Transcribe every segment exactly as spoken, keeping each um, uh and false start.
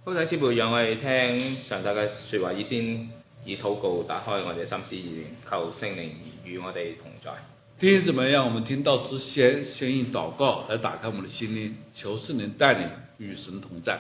好，弟兄姊妹，讓我哋聽上帝嘅説話，以先以禱告打開我哋嘅心思意念，求聖靈與我哋同在。 弟兄姊妹，讓我們聽到之前，先以禱告來打開我們的心靈，求聖靈帶領與神同在。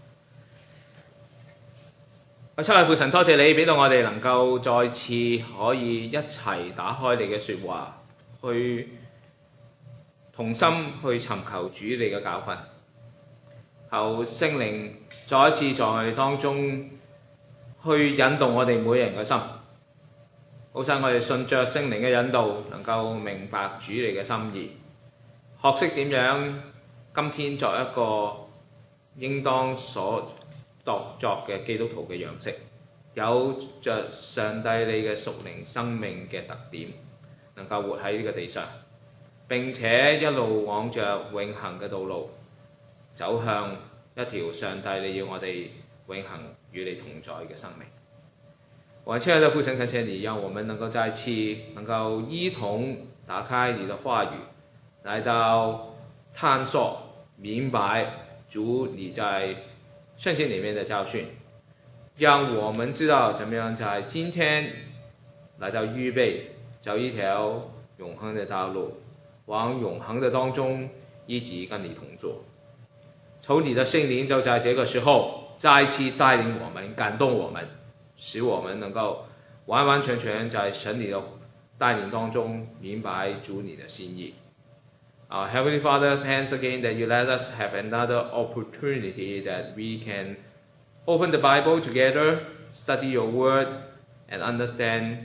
我親愛父神，多謝你俾到我哋能夠再次可以一齊打開你嘅説話，去同心去尋求主你嘅教訓。求聖靈再一次在當中去引導我哋每人嘅心，好使我哋順着聖靈嘅引導，能夠明白主你嘅心意，學識點樣今天作一個應當所度作嘅基督徒嘅樣式，有着上帝你嘅屬靈生命嘅特點，能夠活喺呢個地上，並且一路往着永恆嘅道路走向一條上帝你要我哋永恆與你同在嘅生命。我親愛的父神，感謝你讓我們能夠再次能夠一同打開你的話語，來到探索明白主你在聖經裡面的教訓，讓我們知道怎麼樣在今天來到預備走一條永恆的道路，往永恆的當中一直跟你同坐。求你的聖靈就在這個時候再次帶領我們，感動我們，使我們能夠完完全全在神你的帶領當中明白主你的心意。Uh, Heavenly Father, thanks again that you let us have another opportunity that we can open the Bible together, study your word, and understand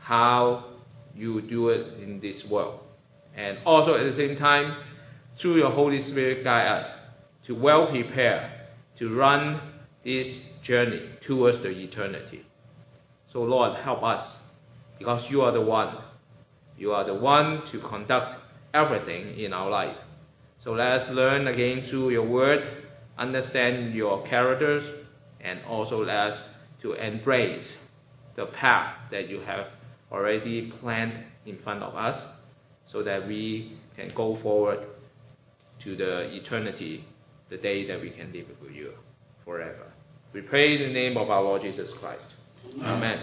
how you do it in this world. And also at the same time, through your Holy Spirit, guide us to well prepare to run this journey towards the eternity. So Lord, help us, because you are the one. You are the one to conduct everything in our life. So let us learn again through your word, understand your characters, and also let us to embrace the path that you have already planned in front of us, so that we can go forward to the eternity, the day that we can live with you forever. We pray in the name of our Lord Jesus Christ. Amen.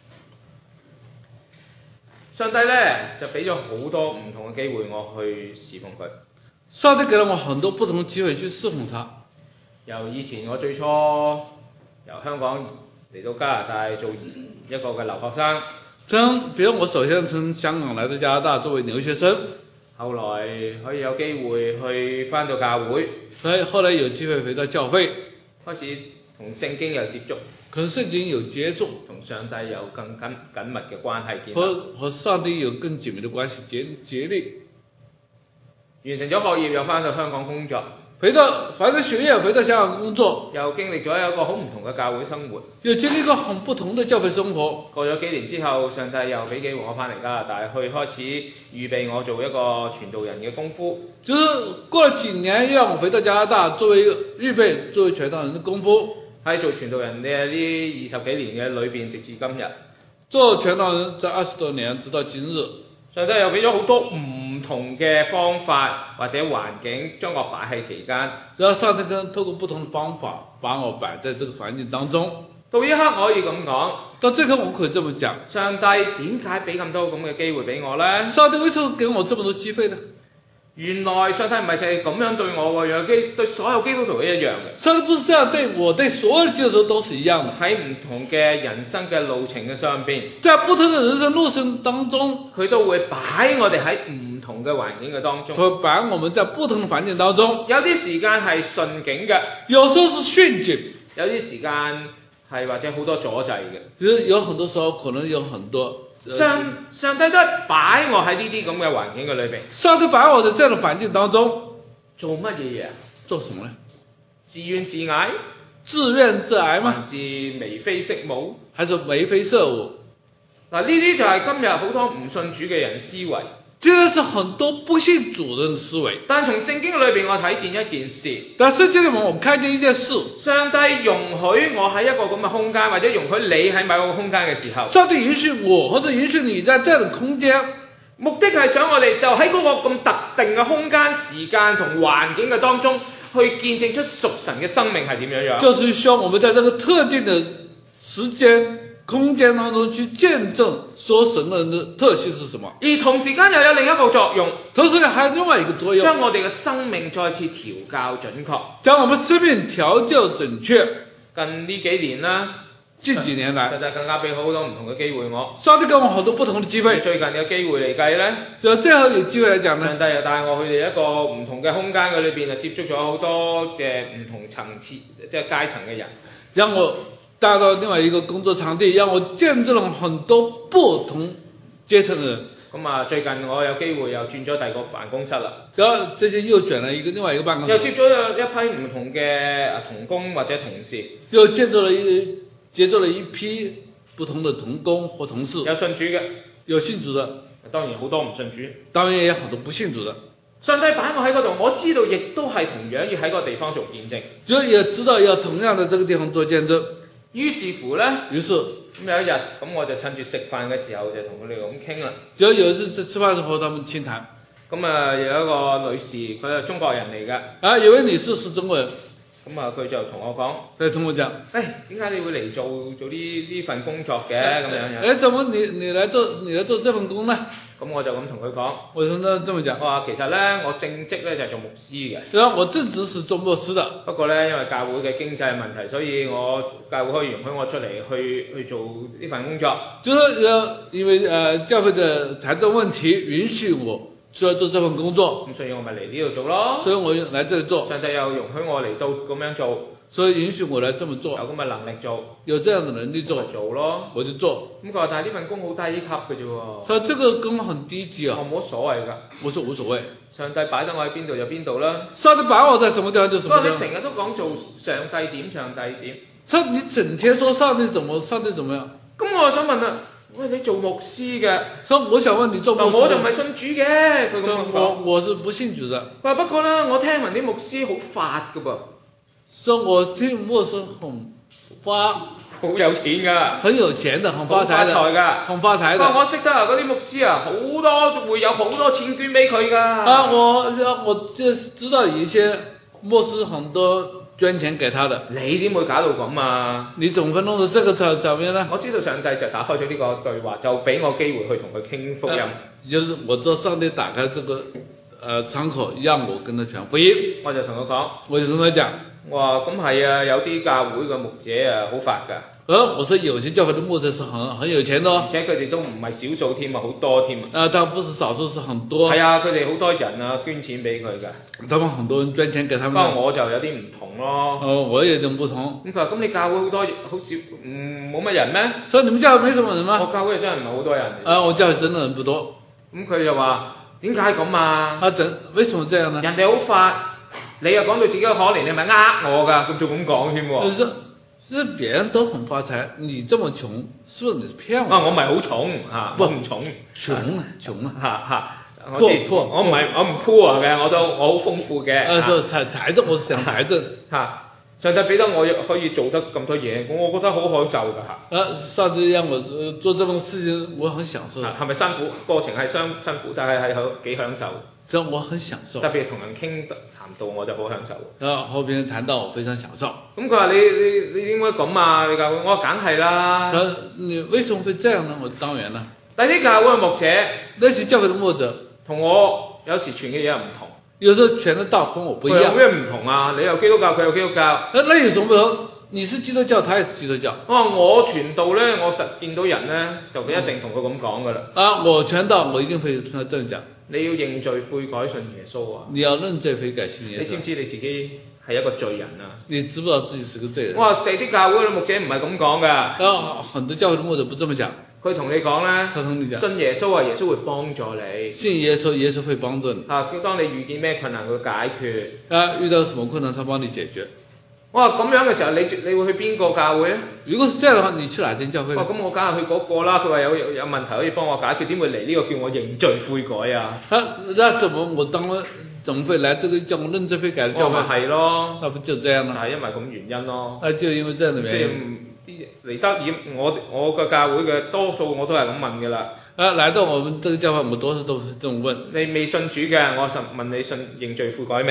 上帝咧就俾咗好多唔同嘅機會我去侍奉佢。 上帝給了我很多不同的機會去侍奉他。 由以前我最初由香港嚟到加拿大做一個嘅留學生。 從比如我首先從香港來到加拿大作為留學生， 後來可以有機會去返到教會， 所以後來有機會回到教會， 開始同聖經有接觸， 跟聖經有接觸， 同上帝有更緊緊密嘅關係建立， 和和上帝有更緊密的關係結結立。 完成咗學業又返到香港工作， 回到完成學業回到香港工作， 又經歷咗一個好唔同嘅教會生活， 又經歷過很不同的教會生活。 過咗幾年之後，上帝又俾機會我返嚟加拿大，去開始預備我做一個傳道人嘅功夫。 就是過了幾年，讓我回到加拿大，作為一個預備作為傳道人的功夫。 喺做傳道人嘅呢二十幾年嘅裏邊，直至今日， 做傳道人這二十多年，直到今日， 上帝又俾咗好多唔同嘅方法或者環境，將我擺喺期間。 只要上帝跟透過不同的方法，把我擺在這個環境當中。 到一刻我可以咁講， 到這刻我可以這麼講， 上帝點解俾咁多咁嘅機會俾我呢？ 上帝為什麼給我這麼多機會呢？ 原來上帝唔係淨係咁樣對我喎，原來基對所有基督徒都一樣嘅。 上帝不是這樣對我，對所有基督徒都是一樣的。 喺唔同嘅人生嘅路程嘅上邊， 在不同的人生路程當中， 佢都會擺我哋喺唔同嘅環境嘅當中。 會擺我們在不同的環境當中。 有啲時間係順境嘅， 有時候是順境； 有啲時間係或者好多阻滯嘅。 其實有很多時候可能有很多。 上上帝都係擺我喺呢啲咁嘅環境嘅裏邊。 上帝擺我在這樣的環境當中， 做乜嘢嘢？ 做什麼呢？ 自怨自艾？ 自怨自艾嗎？ 還是眉飛色舞？ 還是眉飛色舞？ 嗱，呢啲就係今日好多唔信主嘅人思維。 這是很多不信主人的思維。 但從聖經裏邊我睇見一件事。 但聖經裏面我們看見一件事。 上帝容許我喺一個咁嘅空間，或者容許你喺某個空間嘅時候。 上帝允許我，或者允許你在這樣的空間， 目的係想我哋就喺嗰個咁特定嘅空間、時間同環境嘅當中， 去見證出屬神嘅生命係點樣樣。 就是希望我們在這個特定的時間空間當中去見證說神人的特性是什麼。 而同時間又有另一個作用， 同時還有另外一個作用， 將我哋嘅生命再次調教準確， 將我們生命調教準確。 近呢幾年啦， 近幾年來， 實在更加俾好多唔同嘅機會我。 上帝給我好多不同的機會。 最近嘅機會嚟計呢， 就最後有機會嚟講呢， 上帝又帶我去哋一個唔同嘅空間嘅裏邊，就接觸咗好多嘅唔同層次，即係階層嘅人。 讓我帶到另外一個工作場地，讓我見證了很多不同階層的人。 咁啊，最近我有機會又轉咗第二個辦公室啦。 然後最近又轉了一個另外一個辦公室， 又接咗一批唔同嘅同工或者同事， 又接觸了一接觸了一批不同的同工或同事， 有信主嘅， 有信主的， 當然好多唔信主， 當然也有好多不信主的。 上帝擺我喺嗰度，我知道亦都係同樣要喺個地方做見證， 就也知道要同樣的這個地方做見證。 於是乎呢， 於是咁有一日，咁我就趁住食飯嘅時候就同佢哋咁傾啦。 就有一次吃吃飯時候，他們傾談。 咁啊，有一個女士，佢係中國人嚟嘅。 啊，有位女士是中國人。 咁啊，佢就同我講， 佢同我講，誒， 點解你會嚟做做呢呢份工作嘅咁樣樣？ 誒，怎麼你你來做你來做這份工呢？ 咁我就咁同佢講， 我同佢這麼講， 我話其實咧，我正職咧就係做牧師嘅。 然後我正職是做牧師的， 不過咧，因為教會嘅經濟問題，所以我教會可以容許我出嚟去去做呢份工作。 就是因為誒教會的財政問題允許我需要做這份工作， 咁所以我咪嚟呢度做咯。 所以我來這裡做。 上帝又容許我嚟到咁樣做， 所以允許我來這麼做。 有咁嘅能力做， 有這樣的能力做， 做咯， 我就做。 咁佢話但係呢份工好低級嘅啫喎。 所以這個工很低級啊。 我冇乜所謂㗎。 我說無所謂。 上帝擺得我喺邊度就邊度啦。 上帝擺我在什麼地方就什麼地方。 不過你成日都講做上帝點上帝點。 所以你整天說上帝怎麼上帝怎麼樣。 咁我就想問啦，喂，你做牧師嘅， 所以我想問你做牧師嘅， 我就唔係信主嘅，佢咁講。 我我是不信主的。 佢話不過咧，我聽聞啲牧師好發㗎噃。 所以我聽牧師很發， 好有錢㗎， 很有錢的，很發財的， 發財㗎， 很發財的。 我識得啊，嗰啲牧師啊，好多會有好多錢捐俾佢㗎。 啊，我我就知道有一些牧師很多捐錢給他的。 你點會搞到咁啊？ 你怎麼會弄到這個場場面呢？ 我知道上帝就打開咗呢個對話，就俾我機會去同佢傾福音。 啊，就是我知道上帝打開這個呃窗口，讓我跟他傳福音。 我就同佢講， 我就同佢講， 我話咁係啊，有啲教會嘅牧者啊，好發㗎。 呃，我說有些教會的牧者是很很有錢的哦， 而且佢哋都唔係少數添啊，好多添啊。 啊，但不是少數，是很多。 係啊，佢哋好多人啊捐錢俾佢㗎。 他們很多人捐錢給他們。 不過我就有啲唔同咯。 哦，我有點不同。 咁佢話：咁你教會好多好少，嗯，冇乜人咩？ 所以你們教會沒什麼人嗎？ 我教會真係唔係好多人。 啊，我教會真的人不多。 咁佢就話：點解咁啊？ 啊，怎為什麼這樣呢？ 人哋好發，你又講到自己可憐，你咪呃我㗎？咁仲咁講添喎。 就是是別人都很發財，你這麼窮，是不是你是騙我？ 啊，我唔係好重嚇，我唔重， 窮啊窮啊嚇嚇。 破破， 我唔係我唔 poor 嘅，我都我好豐富嘅。 啊，說財財政，我是講財政。 嚇，上帝俾得我可以做得咁多嘢，我我覺得好享受㗎嚇。 啊，上帝讓我做這種事情，我很享受。 係咪辛苦？過程係相辛苦，但係係好幾享受。 這我很享受。 特別同人傾談道，我就好享受。 啊，和別人談道，我非常享受。 咁佢話：你你你點解咁啊？你教會，我話梗係啦。 佢你為什麼會這樣呢？我當然啦。 但係啲教會嘅牧者， 那些教會嘅牧者， 同我有時傳嘅嘢唔同。 有時候傳的道跟我不一樣。 有咩唔同啊？你又基督教，佢又基督教。 那那有什麼不同？你是基督教，他也是基督教。 我話我傳道咧，我實見到人咧，就佢一定同佢咁講㗎啦。 啊，我傳道，我一定會同他這樣講。 你要認罪悔改信耶穌啊！ 你要認罪悔改信耶穌。 你知唔知你自己係一個罪人啊？ 你知不知道自己是個罪人？ 我話第啲教會嘅牧者唔係咁講㗎。 啊，很多教會嘅牧者不這麼講。 佢同你講咧， 他同你講， 信耶穌啊，耶穌會幫助你。 信耶穌，耶穌會幫助你。 啊，叫當你遇見咩困難，佢解決。 啊，遇到什麼困難，他幫你解決。 我話咁樣嘅時候，你你會去邊個教會咧？ 如果是這樣的話，你去哪間教會呢？ 哇，咁我梗係去嗰個啦。佢話有有有問題可以幫我解決，點會嚟呢個叫我認罪悔改啊？ 啊，那怎麼我當然怎麼會來這個叫我認罪悔改的教會？ 我咪係咯， 那不就這樣咯？ 係因為咁原因咯。 啊，就因為這樣的原因。 啲嚟得以我我個教會嘅多數我都係咁問㗎啦。 啊，來到我們這個教會，我們多數都是這麼問。 你未信主嘅，我問問你信認罪悔改未？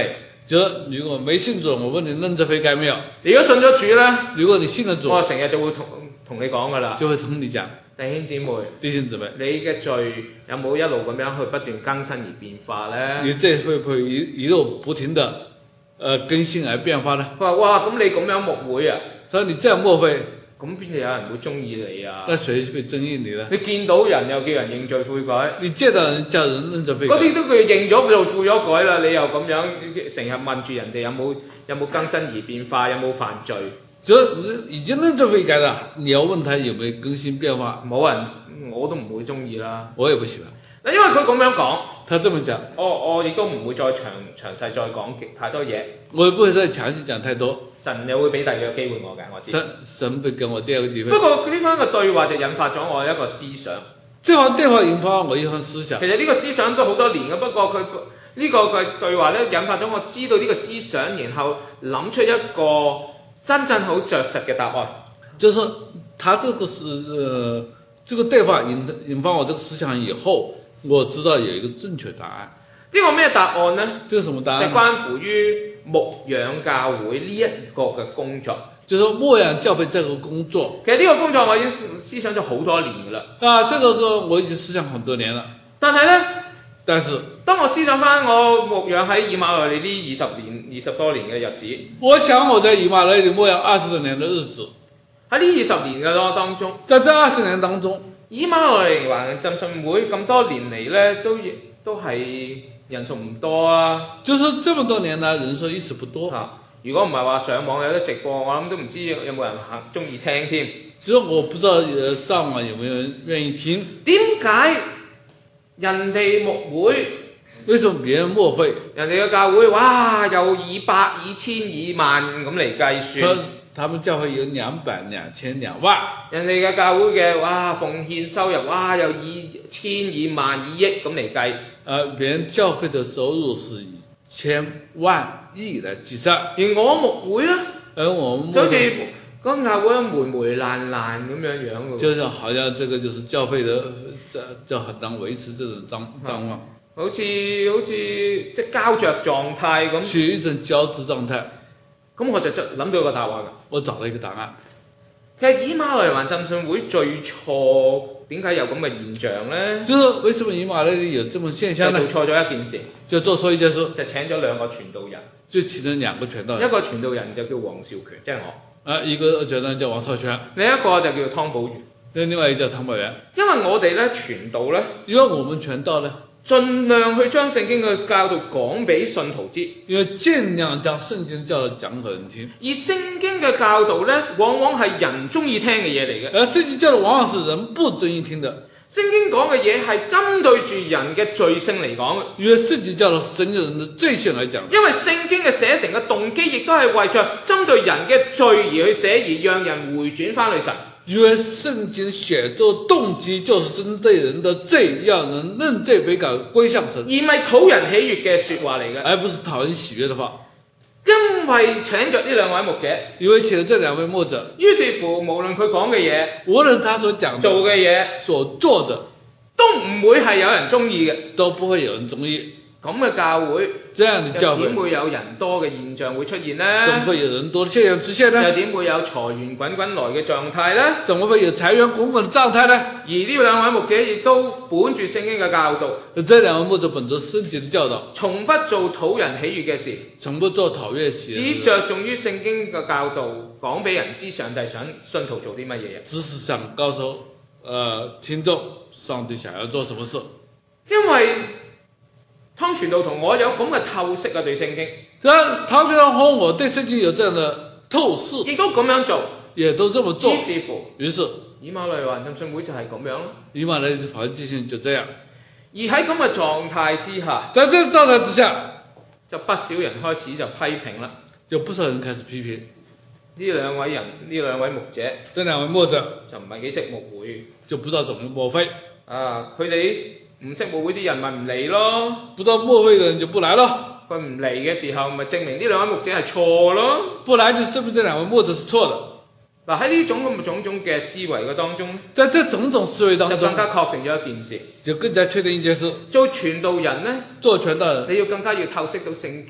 就是如果沒信主，我問你認罪悔改沒有？ 如果信咗主咧， 如果你信了主， 我成日就會同同你講噶啦， 就會同你講， 弟兄姊妹， 弟兄姊妹， 你嘅罪有冇一路咁樣去不斷更新而變化咧？ 你這會不會一一路不停的呃更新而變化呢？ 佢話：哇，咁你咁樣牧會啊？ 所以你這樣牧會， 咁邊度有人會中意你啊？ 那誰會中意你呢？ 你見到人又叫人認罪悔改， 你見到人叫人認罪悔改， 嗰啲都佢認咗佢就悔咗改啦，你又咁樣成日問住人哋有冇有冇更新而變化，有冇犯罪？ 就已經認罪悔改了，你要問他有沒有更新變化？ 冇人，我都唔會中意啦。 我也不喜歡。 嗱，因為佢咁樣講， 他這麼講， 我我亦都唔會再詳詳細再講太多嘢。 我也不會再詳細講太多。 神又會俾第二個機會我嘅，我知。 神神會給我第二個機會。 不過呢番嘅對話就引發咗我一個思想。 這番對話引發我一番思想。 其實呢個思想都好多年嘅，不過佢呢個嘅對話咧引發咗我知道呢個思想，然後諗出一個真正好着實嘅答案。 就是他這個是呃這個對話引引發我這個思想以後，我知道有一個正確答案。 呢個咩答案呢？ 這個什麼答案？ 係關乎於牧養教會呢一個嘅工作。 就是牧養教會這個工作。 其實呢個工作我已經思想咗好多年㗎啦。 啊，這個個我已經思想很多年了。 但係呢， 但是當我思想翻我牧養喺以馬內利呢二十年、二十多年嘅日子， 我想我在以馬內利牧養二十多年的日子， 喺呢二十年嘅當中， 在這二十年當中， 以馬內利華人浸信會咁多年嚟呢，都都係人數唔多啊。 就是這麼多年呢，人數一直不多。 啊，如果唔係話上網有得直播，我諗都唔知有冇人肯中意聽添。 其實我不知道呃上網有沒有人願意聽。 點解人哋牧會？ 為什麼別人牧會？ 人哋嘅教會，哇，有二百、二千、二萬咁嚟計算。 他們教會有兩百、兩千、兩萬。 人哋嘅教會嘅，哇，奉獻收入，哇，有二千、二萬、二億咁嚟計。 呃，別人教會的收入是以千萬億來計算。 而我牧會呢， 而我們就好似嗰教會霉霉爛爛咁樣樣嘅。 就是好像這個就是教會的，就就很難維持這種狀狀況。 好似好似即係膠着狀態咁。 處於一種膠質狀態。 咁我就就諗到個答案啦。 我找到一個答案。 其實以馬內利浸信會最錯點解有咁嘅現象呢？ 就是為什麼以馬內利有這麼現象呢？ 就做錯咗一件事， 就做錯一件事， 就請咗兩個傳道人。 就請咗兩個傳道人。 一個傳道人就叫黃少權，即係我。 啊，一個傳道人叫王少權。 另一個就叫湯寶元。 另外一個叫湯寶元。 因為我哋咧傳道咧， 因為我們傳道咧， 盡量去將聖經嘅教導講俾信徒知， 因為盡量將聖經教導講給人聽。 而聖經嘅教導咧，往往係人中意聽嘅嘢嚟嘅。 而聖經教導往往是人不中意聽的。 聖經講嘅嘢係針對住人嘅罪性嚟講嘅。 因為聖經教導是針對人的罪性嚟講。 因為聖經嘅寫成嘅動機，亦都係為着針對人嘅罪而去寫，而讓人回轉翻去神。 因為聖經寫作動機就是針對人的罪，讓人認罪悔改歸向神， 而唔係討人喜悅嘅說話嚟嘅， 而不是討人喜悅的話。 因為請着呢兩位牧者， 因為請了這兩位牧者， 於是乎無論佢講嘅嘢， 無論他所講做嘅嘢， 所做的， 都唔會係有人中意嘅， 都不會有人中意。 咁嘅教會， 這樣的教會， 又點會有人多嘅現象會出現呢？ 怎麼會有人多的現象出現呢？ 又點會有財源滾滾來嘅狀態呢？ 怎麼會有財源滾滾的狀態呢？ 而呢兩位牧者亦都本住聖經嘅教導， 這兩位牧者本着聖經的教導， 從不做討人喜悅嘅事， 從不做討悅喜悅， 只着重於聖經嘅教導，講俾人知上帝想信徒做啲乜嘢。 只是想告訴呃聽眾，上帝想要做什麼事。 因為湯傳道同我有咁嘅透識啊，對聖經。 咁湯傳道和我對聖經有這樣的透視， 亦都咁樣做， 也都這麼做。 於是乎， 於是以馬內利華人浸信會就係咁樣咯。 以馬內利華人浸信就這樣。 而喺咁嘅狀態之下， 在這個狀態之下， 就不少人開始就批評啦。 有不少人開始批評呢兩位人，呢兩位牧者， 這兩位牧者就唔係幾識牧會， 就不知道怎麼牧會。 啊，佢哋唔識牧會啲人咪唔嚟咯。 不知道牧會嘅人就不來咯。 佢唔嚟嘅時候，咪證明呢兩位牧者係錯咯。 不來就證明這兩位牧者是錯的。 嗱，喺呢種咁種種嘅思維嘅當中， 在這種種思維當中， 就更加確定咗一件事， 就更加確定一件事。 做傳道人呢， 做傳道人， 你要更加要透識到聖經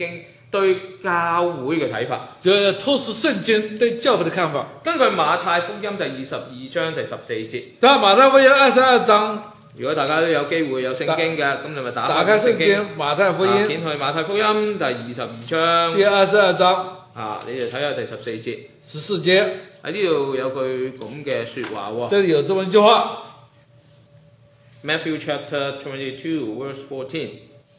對教會嘅睇法。 就要透視聖經對教會的看法。 根據馬太福音第二十二章第十四節， 在馬太福音二十二章， 如果大家都有機會有聖經嘅，咁你咪打打開聖經馬太福音， 啊，點去馬太福音第二十二章， 第二十二章， 啊，你哋睇下第十四節， 十四節喺呢度有句咁嘅説話喎。 這裡有這麼一句話 Matthew chapter twenty-two verse fourteen，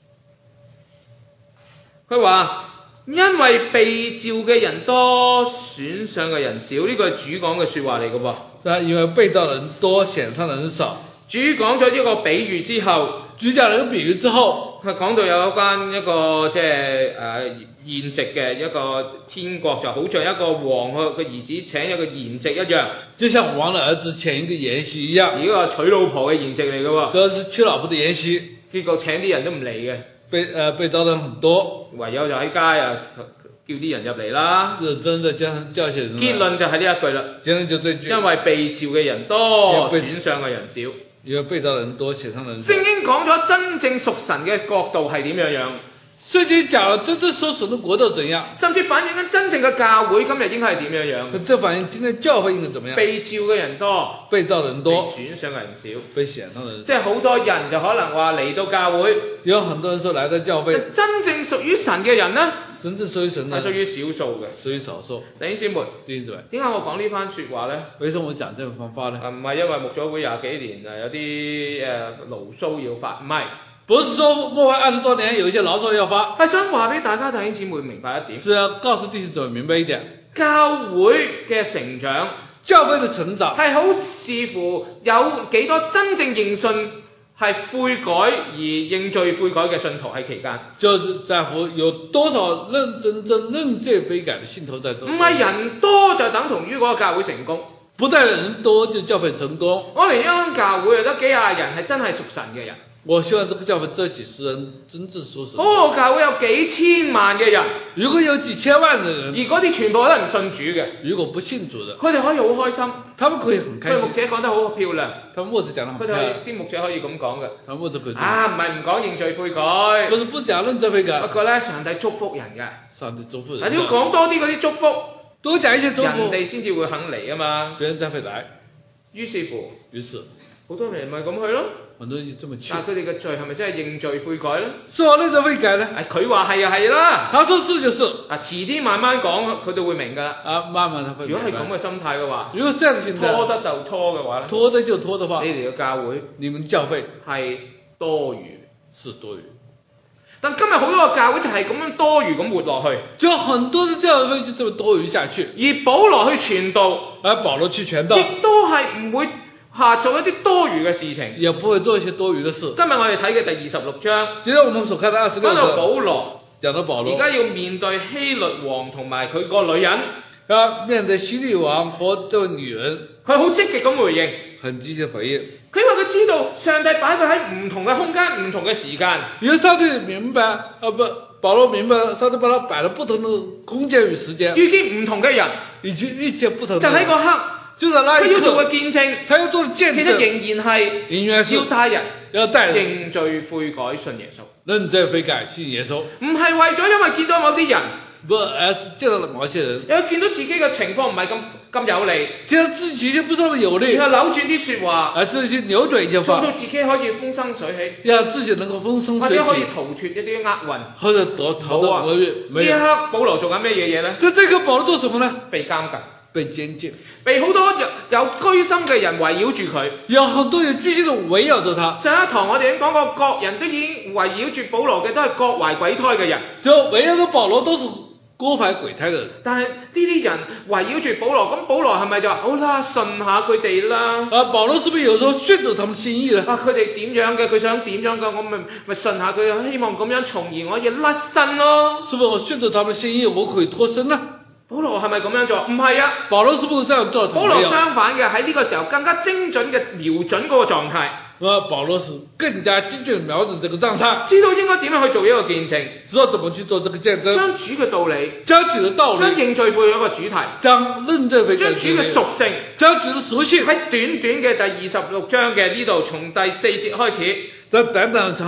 佢話因為被召嘅人多，選上嘅人少，呢個係主講嘅説話嚟嘅噃。 是因為被召人多，選上的人少。 主講咗呢個比喻之後， 主講了一個比喻之後， 佢講到有一間一個即係誒筵席嘅一個天國，就好像一個王嘅個兒子請一個筵席一樣， 就像王的兒子請一個筵席一樣。 而呢個娶老婆嘅筵席嚟嘅喎， 這是娶老婆的筵席。 結果請啲人都唔嚟嘅， 被呃被召的人很多， 唯有就喺街啊叫啲人入嚟啦。 就真的叫叫些人。 結論就係呢一句啦， 結論就這句。 因為被召嘅人多，選上嘅人少。 因為被召人多，選上人少。 聖經講咗真正屬神嘅國度係點樣樣？ 聖經講了真正屬神的國度怎樣？ 甚至反映緊真正嘅教會今日應該係點樣樣？ 這反映今天教會應該怎麼樣？ 被召嘅人多， 被召人多， 被選上嘅人少。 被選上的人少。 即係好多人就可能話嚟到教會， 有很多人說來到教會， 真正屬於神嘅人呢， 真正屬於神的係屬於少數嘅， 屬於少數。 弟兄姊妹， 弟兄姊妹， 點解我講呢番説話呢？ 為什麼我講這個方法呢？ 啊，唔係因為牧咗會廿幾年啊，有啲誒牢騷要發，唔係。 不是說牧會二十多年有一些牢騷要發， 係想話俾大家弟兄姊妹明白一點。 是要告訴弟兄姊妹明白一點， 教會嘅成長， 教會的成長係好視乎有幾多真正認信係悔改而認罪悔改嘅信徒喺期間， 就是在乎有多少認真正認罪悔改的信徒在中。 唔係人多就等同於嗰個教會成功， 不但人多就教會成功。 我哋一間教會得幾廿人係真係屬神嘅人。 我希望這個教會這幾十人真正屬神。 嗰個教會有幾千萬嘅人， 如果有幾千萬的人， 而嗰啲全部都係唔信主嘅， 如果不信主的， 佢哋可以好開心， 他們可以很開心。 佢牧者講得好漂亮， 他們牧者講得很佢哋漂亮， 啲牧者可以咁講嘅。 他們牧者可以啊，唔係唔講認罪悔改， 不是不講認罪悔改， 不過咧上帝祝福人嘅， 上帝祝福人。 啊，要講多啲嗰啲祝福， 多講一些祝福， 人哋先至會肯嚟啊嘛， 別人才會來。 於是乎， 於是好多人咪咁去咯。 很多人就這麼去。 但係佢哋嘅罪係咪真係認罪悔改咧？ 是否認罪悔改呢？ 啊，佢話係啊係啦。 他說是就是。 啊，遲啲慢慢講，佢哋會明㗎啦。 啊，慢慢他會明白。 如果係咁嘅心態嘅話， 如果這樣的心態， 拖得就拖嘅話咧， 拖得就拖的話， 你哋嘅教會， 你們教會係多餘， 是多餘。 但今日好多個教會就係咁樣多餘咁活落去， 就很多的教會就這麼多餘下去。 而保羅去傳道， 而保羅去傳道， 亦都係唔會下做一啲多餘嘅事情， 也不會做一些多餘的事。 今日我哋睇嘅第二十六章， 今天我們所看的二十六章， 講到保羅， 講到保羅， 而家要面對希律王同埋佢個女人， 要面對希律王和這個女人， 佢好積極咁回應， 很積極回應。 佢話佢知道上帝擺佢喺唔同嘅空間、唔同嘅時間， 因為上帝明白，啊不，保羅明白，上帝把他擺了不同的空間與時間， 遇見唔同嘅人， 以及遇見不同的就喺人， 嗰刻。 就在那一刻， 佢要做嘅見證， 他要做的見證， 其實仍然係仍然是要帶人， 要帶人認罪悔改信耶穌， 認罪悔改信耶穌， 唔係為咗因為見到某啲人， 不而是見到了某些人， 又見到自己嘅情況唔係咁咁有利， 見到自己就不是那麼有利， 然後扭轉啲説話， 而是去扭轉一些話， 做到自己可以風生水起， 讓自己能夠風生水起， 或者可以逃脫一啲厄運， 或者得逃得厄運。 呢一刻保羅做緊咩嘢嘢咧？ 在這個保羅做什麼呢？ 被監禁。 被監禁， 被好多有有居心嘅人圍繞住佢， 有很多有居心的圍繞着他。 上一堂我哋已經講過，各人都已經圍繞住保羅嘅都係各懷鬼胎嘅人， 就圍繞着保羅都是各懷鬼胎嘅人。 但係呢啲人圍繞住保羅，咁保羅係咪就話好啦，順下佢哋啦？ 啊，保羅是不是有時候順着他們心意咧？ 啊，佢哋點樣嘅，佢想點樣嘅，我咪咪順下佢，希望咁樣從而我可以甩身咯。 是不是我順着他們心意，我可以脫身呢？ 保羅係咪咁樣做？唔係啊， 保羅是不是這樣做？ 保羅相反嘅，喺呢個時候更加精準嘅瞄準嗰個狀態。 啊，保羅是更加精準瞄準這個狀態， 知道應該點樣去做一個見證， 知道怎麼去做這個見證， 將主嘅道理， 將主嘅道理， 將認罪悔改嘅主題， 將認罪悔改將主嘅屬性， 將主嘅屬性， 喺短短嘅第二十六章嘅呢度，從第四節開始， 在短短長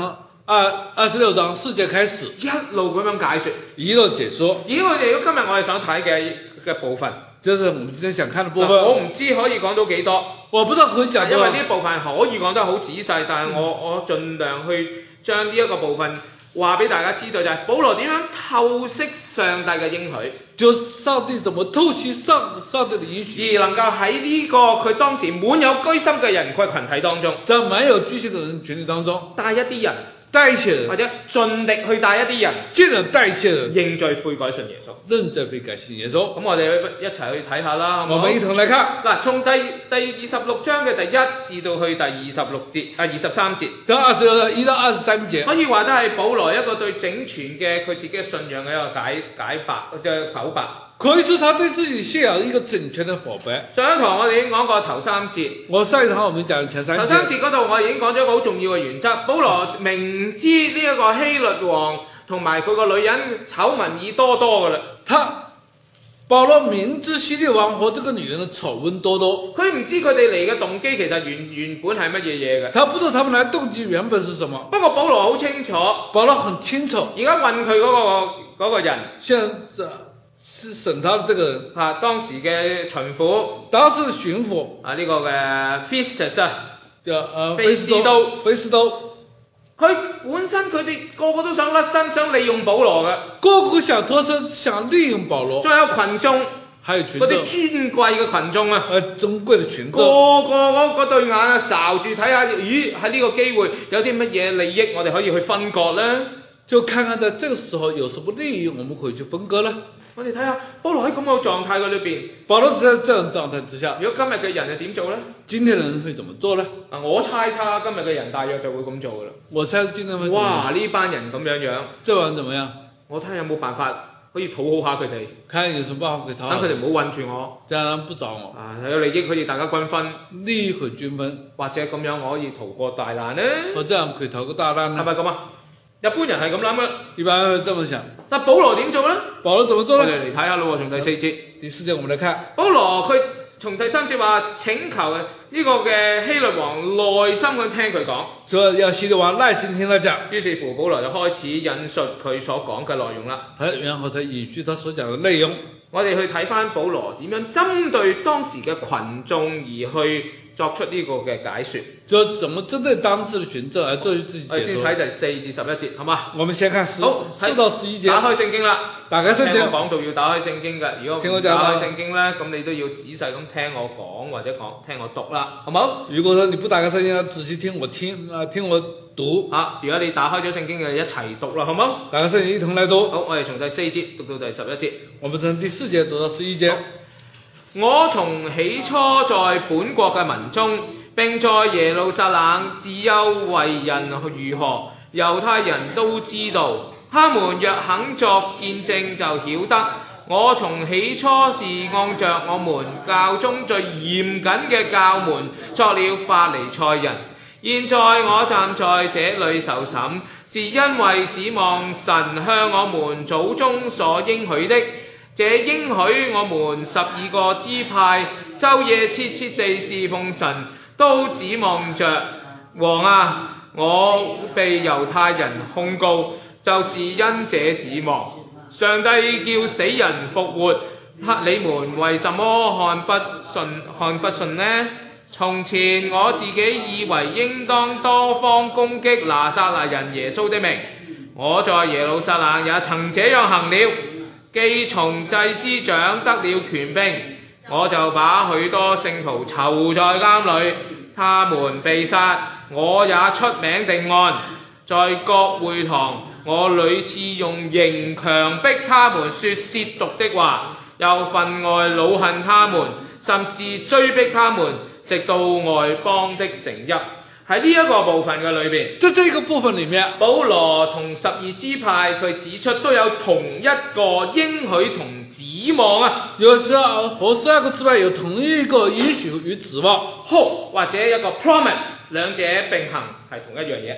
二二十六章四節開始， 一路咁樣解說， 一路解說， 而我哋今日我哋想睇嘅嘅部分， 這是我們今天想看的部分。 我唔知可以講到幾多， 我不知道可以講因多少， 為呢部分可以講得好仔細，但係我我盡量去將呢一個部分話俾大家知道，就係保羅點樣透析上帝嘅應許， 就上帝怎麼透析上上帝的應許， 而能夠喺呢個佢當時滿有居心嘅人群群體當中， 在滿有居心的人群體當中， 帶一啲人， 帶一些人， 或者盡力去帶一啲人， 盡量帶一些人認罪悔改信耶穌， 認罪悔改信耶穌。 咁我哋一齊去睇下啦，好唔好？ 我們一同來看， 嗱，從第第二十六章嘅第一至到去第二十六節啊二十三節， 章二十六章一到二十三節， 可以話都係保羅一個對整全嘅佢自己嘅信仰嘅一個解解白即係剖白。 可以說他對自己信仰一個整全的剖白。 上一堂我哋已經講過頭三節， 我上一堂我們講前三節。 頭三節嗰度我已經講咗一個好重要嘅原則，保羅明知呢一個希律王同埋佢個女人醜聞已多多㗎啦。 他保羅明知希律王和這個女人的醜聞多多， 佢唔知佢哋嚟嘅動機其實原原本係乜嘢嘢嘅。 他不知道他們來動機原本是什麼。 不過保羅好清楚， 保羅很清楚。 而家問佢嗰個嗰個人， 現在是審他的這個人， 啊當時嘅巡撫， 當時的巡撫啊呢個嘅 Festus 啊， 叫呃菲斯都， 菲斯都， 佢本身佢哋個個都想甩身，想利用保羅嘅， 個個想脫身，想利用保羅。 仲有群眾， 還有群眾， 嗰啲尊貴嘅群眾啊， 呃尊貴的群眾， 個個嗰嗰對眼啊睄住睇下，咦喺呢個機會有啲乜嘢利益我哋可以去分割咧？ 就看看在這個時候有什麼利益我們可以去分割呢？ 我哋睇下保羅喺咁嘅狀態嘅裏邊， 保羅在這種狀態之下， 如果今日嘅人係點做咧？ 今天的人會怎麼做呢？ 啊，我猜測今日嘅人大約就會咁做噶啦。 我猜今天會怎麼樣？ 哇！呢班人咁樣樣， 這班人怎麼樣？ 我睇下有冇辦法可以討好下佢哋， 看有什麼辦法可以討好， 等佢哋唔好韞住我， 這樣他們不找我。 啊，有利益佢哋大家均分， 利益可以均分， 或者咁樣我可以逃過大難呢？ 或這樣可以逃過大難呢？ 係咪咁啊？一般人係咁諗嘅， 一般人會這麼想。 但保羅點做呢？ 保羅怎麼做呢？ 我哋嚟睇下咯，從第四節。 第四節我們來看， 保羅佢從第三節話請求呢個嘅希律王耐心咁聽佢講， 說要希律王耐心聽他講。 於是乎保羅就開始引述佢所講嘅內容啦。 然後才引述他所講嘅內容。 我哋去睇翻保羅點樣針對當時嘅群眾而去作出呢個嘅解說， 就怎麼針對當時的群眾而做出自己解說。 我哋先睇第四至十一節，好嘛？ 我們先看十好四到十一節。 打開聖經啦， 打開聖經。 聽我講到要打開聖經嘅，如果唔打聽我講開聖經咧，咁你都要仔細咁聽我講或者講聽我讀啦，好冇？ 如果說你不打開聖經，仔細聽我聽啊，聽我讀。 啊，如果你打開咗聖經嘅，一齊讀啦，好冇？ 打開聖經一同來讀。 好，我哋從第四節讀到第十一節。 我們從第四節讀到十一節。 我從起初在本國嘅民中，並在耶路撒冷自幼為人如何，猶太人都知道。他們若肯作見證，就曉得我從起初是按着我們教中最嚴謹嘅教門作了法利賽人。現在我站在這裏受審，是因為指望神向我們祖宗所應許的。這應許我們十二個支派晝夜切切地侍奉神，都指望着王啊！我被猶太人控告，就是因這指望。上帝叫死人復活，你們為什麼看不信看不信呢？從前我自己以為應當多方攻擊拿撒勒人耶穌的名，我在耶路撒冷也曾這樣行了。既從祭司長得了權柄，我就把許多聖徒囚在監裏，他們被殺，我也出名定案。在各會堂，我屢次用刑強迫他們說褻瀆的話，又分外惱恨他們，甚至追逼他們，直到外邦的城邑。喺呢一個部分嘅裏邊， 在這個部分裡面， 保羅同十二支派佢指出都有同一個應許同指望啊， 有十二和十二個支派有同一個應許與指望 ，hope 或者一個 promise，兩者並行係同一樣嘢。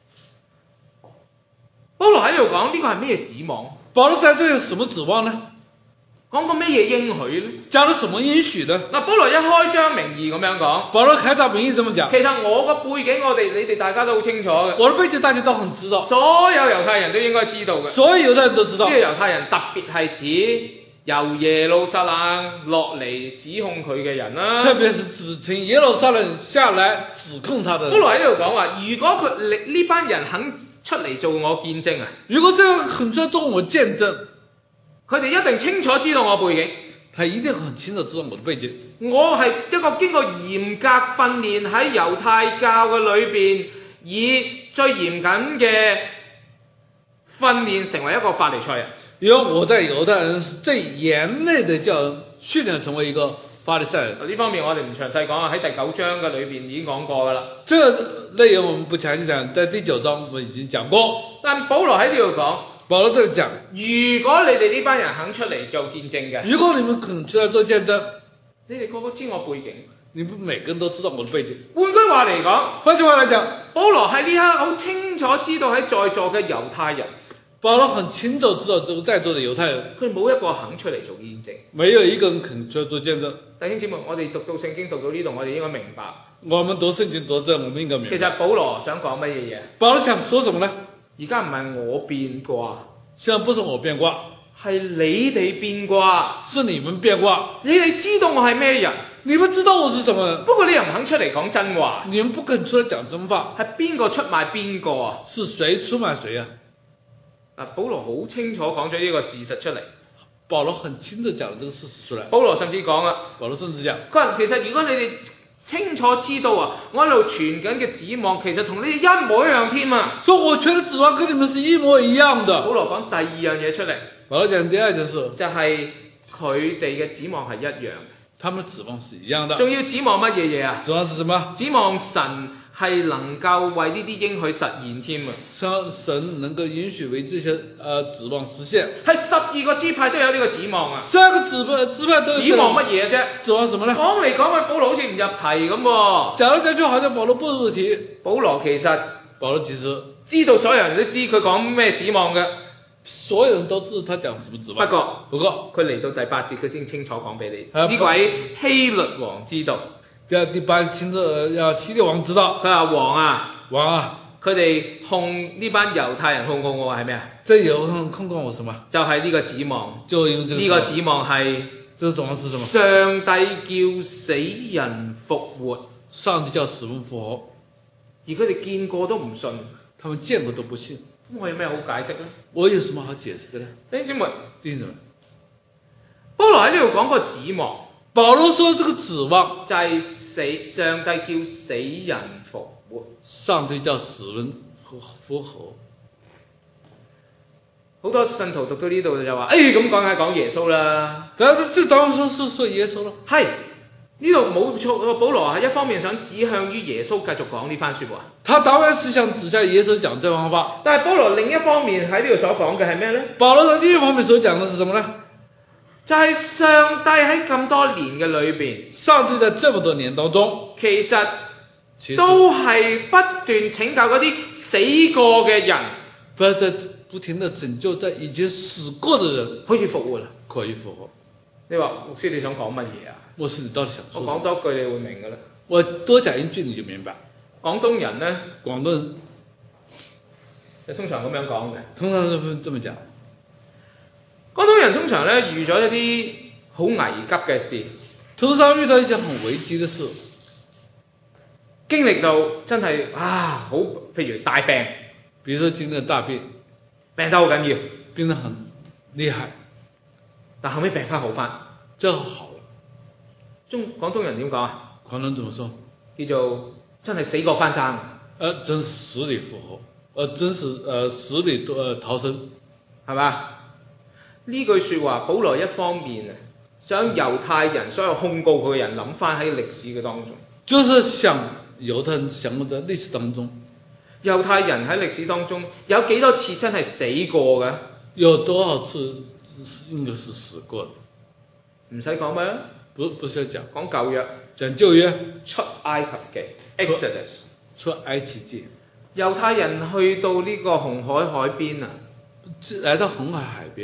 保羅喺度講呢個係咩指望？ 保羅在這有什麼指望呢？ 講過咩嘢應許呢？ 加了什麼應許呢？ 嗱，保羅一開張明義咁樣講， 保羅開宗明義這麼講， 其實我個背景我哋你哋大家都好清楚嘅， 我的背景大家都很知道， 所有猶太人都應該知道嘅。 所有猶太人都知道。 呢個猶太人特別係指由耶路撒冷落嚟指控佢嘅人啦。 特別是指從耶路撒冷下來指控他的人。 保羅喺呢度講話，如果佢呢班人肯出嚟做我見證啊， 如果這樣肯出來做我見證， 佢哋一定清楚知道我背景。 他一定很清楚知道我的背景。 我係一個經過嚴格訓練喺猶太教嘅裏邊，以最嚴謹嘅訓練成為一個法利賽人。 因為我在猶太人最嚴厲的教訓練成為一個法利賽人。 呢方面我哋唔詳細講啊，喺第九章嘅裏邊已經講過㗎啦。 這個內容我們不詳細講，在第九章我們已經講過。 但保羅喺呢度講， 保羅這裡講， 如果你哋呢班人肯出嚟做見證嘅， 如果你們肯出來做見證， 你哋個個知我背景， 你們每個人都知道我的背景。 換句話嚟講， 換句話來講， 保羅喺呢刻好清楚知道喺在座嘅猶太人， 保羅很清楚知道這個在座的猶太人， 佢冇一個肯出嚟做見證， 沒有一個人肯出來做見證。 弟兄姊妹，我哋讀到聖經讀到呢度，我哋應該明白， 我們讀聖經讀到這，我們應該明白。 其實保羅想講乜嘢嘢？ 保羅想說什麼呢？ 而家唔係我變卦， 現在不是我變卦， 係你哋變卦， 是你們變卦。 你哋知道我係咩人， 你們知道我是什麼人， 不過你又唔肯出嚟講真話， 你們不肯出來講真話， 係邊個出賣邊個啊？ 是誰出賣誰啊？ 嗱，保羅好清楚講咗呢個事實出嚟。 保羅很清楚講了這個事實出來。 保羅甚至講啊， 保羅甚至講， 佢話其實如果你哋清楚知道啊，我喺度傳緊嘅指望其實同你哋一模一樣添啊。 說我傳的指望跟你們是一模一樣的。 保羅講第二樣嘢出嚟， 保羅講第二件事， 就係佢哋嘅指望係一樣嘅， 他們指望是一樣的。 仲要指望乜嘢嘢啊？ 指望是什麼？ 指望神係能夠為呢啲應許實現添啊！ 神神能夠允許為這些呃指望實現。 係十二個支派都有呢個指望啊！ 十二個支派支派都有指望乜嘢啫？ 指望什麼呢？ 講嚟講去，保羅好似唔入題咁喎。 講嚟講去，好像保羅不入題。 保羅其實保羅其實知道所有人都知佢講咩指望嘅， 所有人都知道他講什麼指望。 不過不過佢嚟到第八節，佢先清楚講俾你。 啊呢位希律王知道。 第第八清楚要希律王知道。 佢話王啊， 王啊， 佢哋控呢班猶太人控告我係咩啊？ 這有控控告我什麼？ 就係呢個指望。 就因為這個呢個指望係， 這個指望是什麼？ 上帝叫死人復活。 上帝叫死人復活， 而佢哋見過都唔信。 他們見過都不信。 咁我有咩好解釋呢？ 我有什麼好解釋的呢？ 弟兄姊妹， 弟兄姊妹， 保羅喺呢度講個指望。 保羅說這個指望就係死，上帝叫死人復活。 上帝叫死人復活。 好多信徒讀到呢度就話，誒咁講係講耶穌啦。 但係這當然是說耶穌咯。 係，呢度冇錯，保羅係一方面想指向於耶穌繼續講呢番説話。 他當然是想指向耶穌講這番話。 但係保羅另一方面喺呢度所講嘅係咩呢？ 保羅喺另一方面所講嘅是什麼呢？ 就係上帝喺咁多年嘅裏邊， 上帝在這麼多年當中， 其實都係不斷拯救嗰啲死過嘅人， 不在不停地拯救在已經死過的人， 可以復活啦。 可以復活。 你話牧師你想講乜嘢啊？ 牧師你到底想說什麼？ 我講多句你會明㗎啦。 我多講一句你就明白。 廣東人呢， 廣東人就通常咁樣講嘅。 通常都這麼講。 廣東人通常咧遇咗一啲好危急嘅事， 通常遇到一件很危機嘅事， 經歷到真係啊好，譬如大病， 比如說經歷大病， 病得好緊要， 病得很厲害， 但後尾病翻好翻， 真好了。 中廣東人點講啊？ 廣東人怎麼說？ 叫做真係死過翻生。 呃，真死裡復活，呃，真是呃死裡呃逃生， 係嘛？呢句説話，保羅一方面啊，想猶太人所有控告佢嘅人諗翻喺歷史嘅當中， 就是想猶太人想在歷史當中， 猶太人喺歷史當中有幾多次真係死過嘅？ 有多少次應該是死過的？ 唔使講咩？ 不不需要講， 講舊約， 講舊約， 出埃及記 Exodus， 出埃及記， 猶太人去到呢個紅海海邊啊， 來到紅海海邊，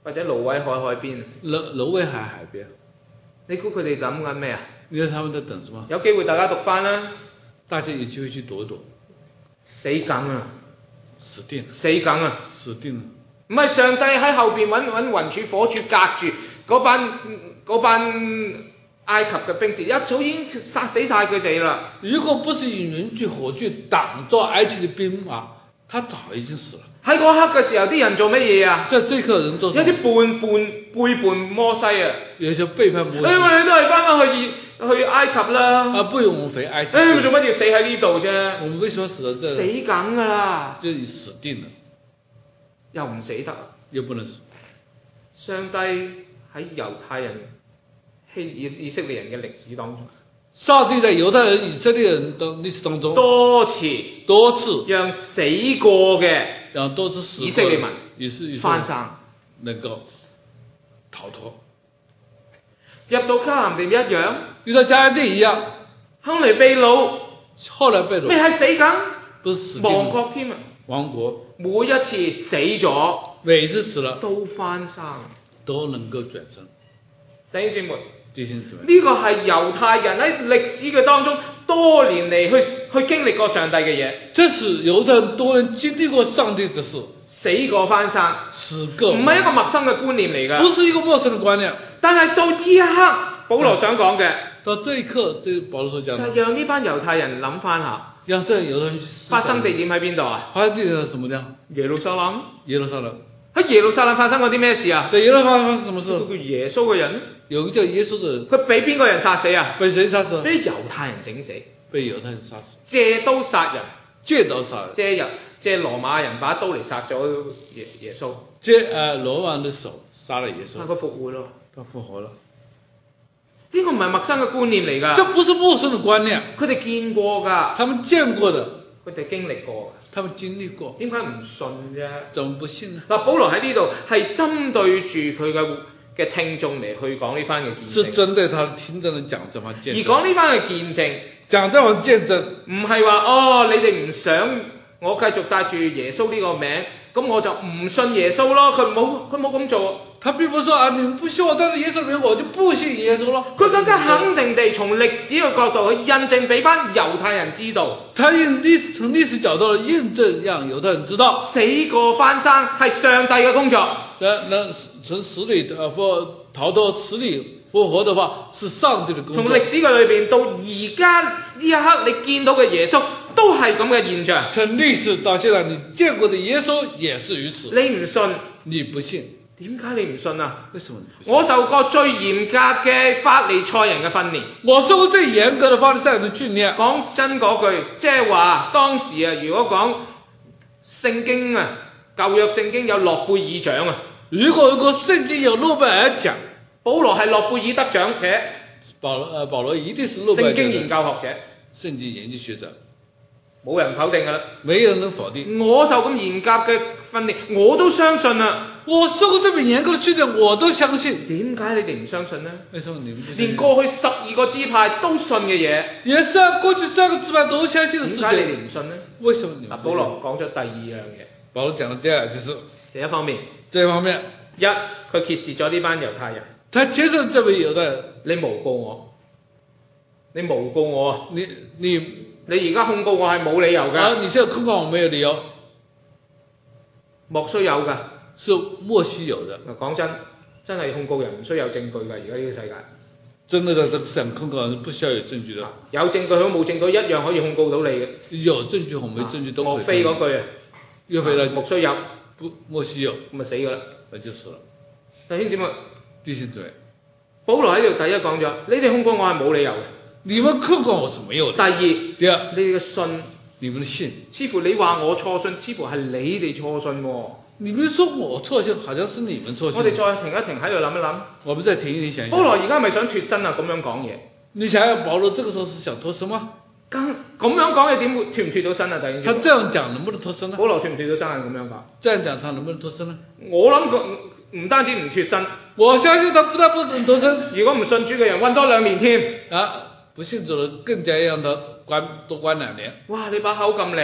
或者蘆葦海海邊， 蘆蘆葦海海邊， 你估佢哋諗緊咩啊？ 你知道他們在等什麼？ 有機會大家讀翻啦， 大家有機會去讀一讀。 死梗啊！ 死定， 死梗啊！ 死定了。 唔係上帝喺後邊揾揾雲柱火柱隔住嗰班嗰班埃及嘅兵士，一早已經殺死晒佢哋啦。 如果不是以雲柱火柱擋住埃及的兵馬，他早已經死了。 喺嗰刻嘅時候，啲人做乜嘢啊？ 在這刻人做什麼？ 有啲叛叛背叛摩西啊！ 有些背叛摩西。 誒、哎，我哋都係翻返去去埃及啦。 啊，不用我們回埃及。 誒、哎，做乜要死喺呢度啫？ 我們為什麼死在這？ 死梗㗎啦！ 就已死定了， 又唔死得， 又不能死。 上帝喺猶太人、希以以色列人嘅歷史當中， 上帝在猶太人、以色列人的歷史當中多次多次讓死過嘅讓多次死以色列民以色列翻生， 能夠逃脫。 入到迦南地一樣， 遇到迦南地一樣， 後嚟被擄， 後來被擄， 咩係死梗？ 不是死亡國添啊！ 亡國， 每一次死咗， 每一次死了都翻生， 都能夠轉生。 弟兄姊妹， 弟兄姊妹， 呢個係猶太人喺歷史嘅當中多年嚟去去經歷過上帝嘅嘢。 這是猶太人多人經歷過上帝嘅事， 死過翻生， 死過， 唔係一個陌生嘅觀念嚟㗎。 不是一個陌生嘅觀念。但但係到呢一刻，保羅想講嘅， 到這一刻，這保羅所講， 就係讓呢班猶太人諗翻下， 讓這猶太人發生地點喺邊度啊？ 發生地點係什麼地方？ 耶路撒冷。 耶路撒冷。 喺耶路撒冷發生過啲咩事啊？ 在耶路撒冷發生什麼事？ 有個叫耶穌嘅人， 有個叫耶穌嘅人， 佢俾邊個人殺死啊？ 被誰殺死？ 俾猶太人整死， 被猶太人殺死， 借刀殺人， 借刀殺人， 借人借羅馬人把刀嚟殺咗耶耶穌， 借誒羅馬人的手殺了耶穌， 佢復活咯。 他復活了。 呢個唔係陌生嘅觀念嚟㗎， 這不是陌生的觀念， 佢哋見過㗎， 他們見過的， 佢哋經歷過㗎， 他們經歷過， 點解唔信啫？ 怎麼不信呢？ 嗱，保羅喺呢度係針對住佢嘅嘅聽眾嚟去講呢番嘅見證， 是針對他的聽眾嚟講這番見證， 而講呢番嘅見證， 講這番見證， 唔係話哦，你哋唔想我繼續帶住耶穌呢個名，咁我就唔信耶穌咯。佢冇佢冇咁做。 他並不是說啊，你們不信我帶着耶穌名，我就不信耶穌咯。 佢更加肯定地從歷史嘅角度去印證俾班猶太人知道。 他用歷史從歷史角度印證，讓猶太人知道死過翻生係上帝嘅工作。 那那從死裏呃復逃脫死裏復活的話，是上帝的工作。 從歷史嘅裏邊到而家呢一刻，你見到嘅耶穌都係咁嘅現象。 從歷史到現在，你見過的耶穌也是如此。 你唔信？ 你不信？ 點解你唔信啊？ 為什麼你不信？ 我受過最嚴格嘅法利賽人嘅訓練。 我受過最嚴格的法利賽人的訓練。 講真嗰句，即係話當時啊，如果講聖經啊，舊約聖經有諾貝爾獎啊。 如果如果聖經有諾貝爾獎，保羅係諾貝爾得獎者。 保羅呃保羅一定是諾貝爾獎。聖經研究學者。 聖經研究學者。 冇人否定㗎啦。 沒人能否定。 我受咁嚴格嘅訓練，我都相信啊。 我受過這麼嚴格的訓練，我都相信。 點解你哋唔相信呢？ 為什麼你們不相信？ 連過去十二個支派都信嘅嘢， 也是啊，過去十二個支派都相信的事情。點解你哋唔信呢？ 為什麼你們？ 嗱，保羅講咗第二樣嘢。 保羅講的第二就是第一方面， 這一方面， 一佢揭示咗呢班猶太人。 他揭示這位猶太人， 你誣告我，你誣告我啊！ 你你你而家控告我係冇理由㗎。 啊，你現在控告我沒有理由， 莫須有㗎。 是莫須有的。 嗱，講真，真係控告人唔需要有證據㗎。而家呢個世界， 真的在這個世上控告人不需要有證據的。 有證據好冇證據一樣可以控告到你嘅。 有證據和沒證據都可以。 莫非嗰句啊？ 約非那句。 莫須有， 不莫須有， 咁咪死㗎啦。 那就死了。 弟兄姊妹， 弟兄姊妹， 保羅喺度第一講咗，你哋控告我係冇理由嘅。 你們控告我是沒有的。 第二， 第二， 你哋嘅信， 你們的信， 似乎你話我錯信，似乎係你哋錯信喎。 你們說我錯信，好像是你們錯信。 我哋再停一停喺度諗一諗。 我們再停一停想一想。 保羅而家咪想脫身啊？咁樣講嘢。 你想想保羅這個時候是想脫身嗎？ 咁咁樣講嘢點會脫唔脫到身啊？弟兄姊妹。 他這樣講能不能脫身呢？ 保羅脫唔脫到身係咁樣講。 這樣講他能不能脫身呢？ 我諗佢唔單止唔脫身， 我相信他不但不能脫身， 如果唔信主嘅人，韞多兩年添。 啊，不信主的更加讓他關多關兩年。 哇！你把口咁利，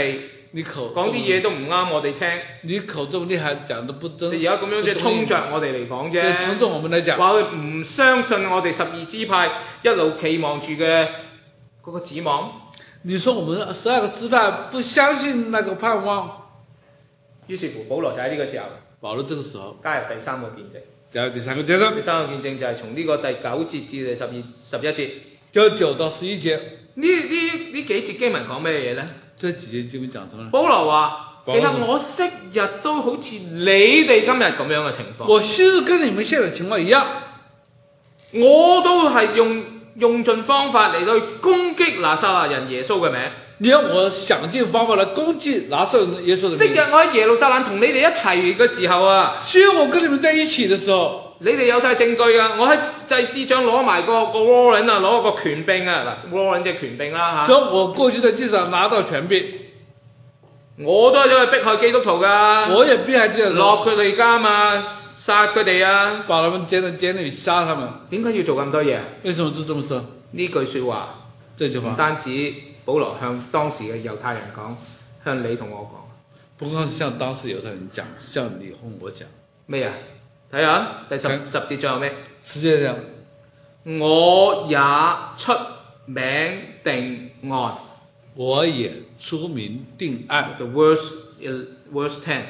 你口講啲嘢都唔啱我哋聽。 你口這麼厲害，講得不真。 你而家咁樣即係衝着我哋嚟講啫。 衝着我們來講。 話佢唔相信我哋十二支派一路期望住嘅嗰個指望。 你說我們十二個支派不相信那個盼望， 於是乎保羅就喺呢個時候， 保羅這個時候加入第三個見證。 加入第三個見證。 第三個見證就係從呢個第九節至第十二十一節。 就九到十一節。 呢呢呢幾節經文講咩嘢咧？ 這幾節經文講什麼？ 保羅話：其實我昔日都好似你哋今日咁樣嘅情況。 我昔日跟你們現在情況一樣， 我都係用用盡方法嚟到去攻擊拿撒勒人耶穌嘅名。 你看我想盡方法來攻擊拿撒勒耶穌的名。 昔日我喺耶路撒冷同你哋一齊嘅時候啊， 雖然我跟你們在一起的時候， 你哋有晒證據啊！我喺祭司長攞埋個個 warrant 啊，攞個權柄啊，嗱 warrant 即係權柄啦嚇。 所以我過去在祭司上拿到權柄， 我都係走去迫害基督徒㗎。 我也迫害基督徒，落佢哋監啊，殺佢哋啊， 把他們監到監裏殺他們。 點解要做咁多嘢？ 為什麼做這麼說？ 呢句説話， 這句話唔單止保羅向當時嘅猶太人講，向你同我講。 不光是向當時猶太人講，向你和我講。 咩啊？睇下第十十節最後咩？ 十節上， 我也出名定案。 我也出名定案。 The verse is verse ten.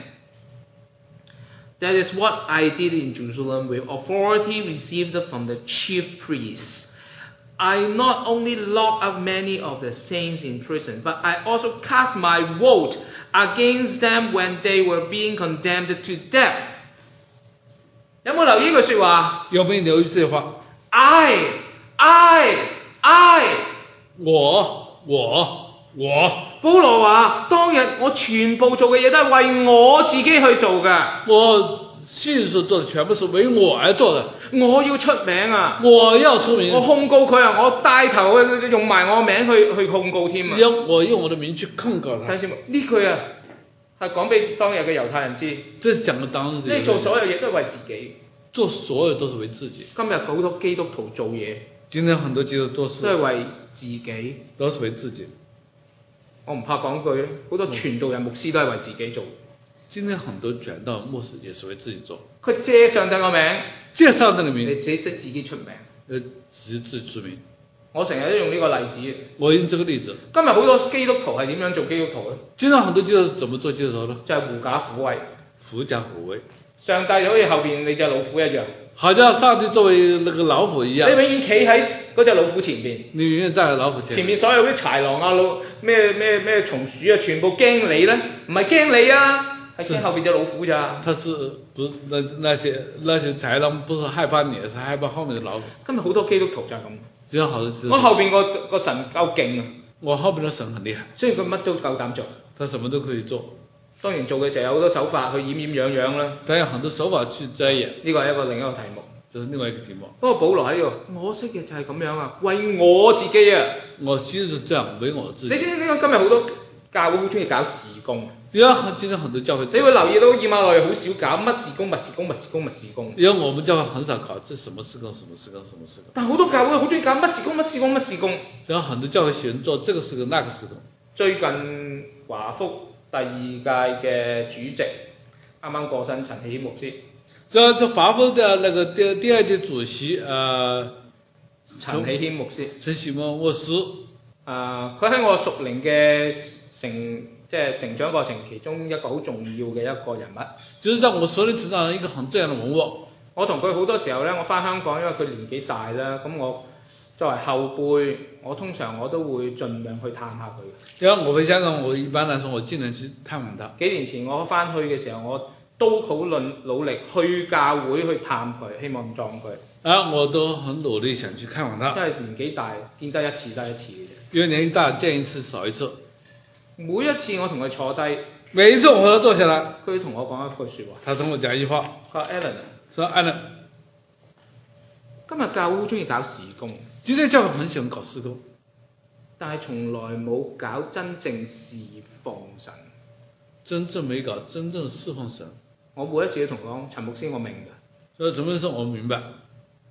That is what I did in Jerusalem with authority received from the chief priests. I not only locked up many of the saints in prison, but I also cast my vote against them when they were being condemned to death. 有冇留意呢句説話？ 有沒有留意這句話 I, I, I。 我我我。 保羅話：當日我全部做嘅嘢都係為我自己去做嘅。 我信所做的全部是為我而做的。 我要出名啊！ 我要出名。 我控告佢啊！我帶頭用埋我名去去控告添啊！ 我用我的名去控告他。睇先，呢句啊係講俾當日嘅猶太人知。 這是講給當日的。 你做所有嘢都係為自己。 做所有都是為自己。 今日好多基督徒做嘢。 今天很多基督徒做事。 都係為自己。 都是為自己。 我唔怕講句，好多傳道人牧師都係為自己做。 今天很多傳道牧師也是為自己做。 佢借上帝個名， 借上帝嘅名， 你自己識自己出名。 呃，自自出名。 我成日都用呢個例子。 我用這個例子。 今日好多基督徒係點樣做基督徒咧？ 今日很多基督徒怎麼做基督徒呢？ 就係狐假虎威。 狐假虎威。 上帝就好似後邊你隻老虎一樣。 好像上帝作為那個老虎一樣。 你永遠企喺嗰隻老虎前邊。 你永遠站喺老虎前。前面所有啲豺狼啊、老咩咩咩松鼠啊，全部驚你咧，唔係驚你啊，係驚後邊隻老虎咋。 他是不是那那些那些豺狼不是害怕你，是害怕後面的老虎。 今日好多基督徒就係咁。 只有好多基督徒。 我後邊個個神夠勁啊！ 我後邊的神很厲害。 雖然佢乜都夠膽做。 他什麼都可以做。 當然做嘅時候有好多手法去掩掩養養啦。 但有很多手法去遮掩。 呢個係一個另一個題目。 這是另外一個題目。 不過保羅喺度，我識嘅就係咁樣啊，為我自己啊。 我其實是這樣，為我自己。 你知唔知今日好多教會好中意搞事工？ 因為今天很多教會。你會留意到以馬內好少搞乜事工、乜事工、乜事工、乜事工。 因為我們教會很少搞這什麼事工、什麼事工、什麼事工。 但好多教會好中意搞乜事工、乜事工、乜事工。 然後很多教會喜歡做這個事工、那個事工。 最近華福第二屆嘅主席啱啱過身，陳喜牧師。 這這華福的那個第第二屆主席，呃， 陳喜謙牧師。 陳喜牧牧師。 啊，佢喺我屬靈嘅成即係成長過程其中一個好重要嘅一個人物。 就是在我屬靈成長一個很重要的人物。我同佢好多時候咧，我翻香港，因為佢年紀大啦，咁我作為後輩，我通常我都會盡量去探下佢。 因為我回香港，我一般來說我盡量去探望他。 幾年前我翻去嘅時候，我都好努努力去教會去探佢，希望撞佢。 啊，我都很努力想去看望他。 因為年紀大，見得一次得一次嘅啫。 因為年紀大，見一次少一次。 每一次我同佢坐低， 每一次我和他坐下來， 佢同我講一句説話。 他同我講一句話。 佢話 Alan， 說 Alan， 今日教會好中意搞事工。 今天教會很喜歡搞事工， 但係從來冇搞真正侍奉神。 真正沒搞真正侍奉神。 我每一次都同佢講，陳牧師我明㗎。 所以陳牧師我明白。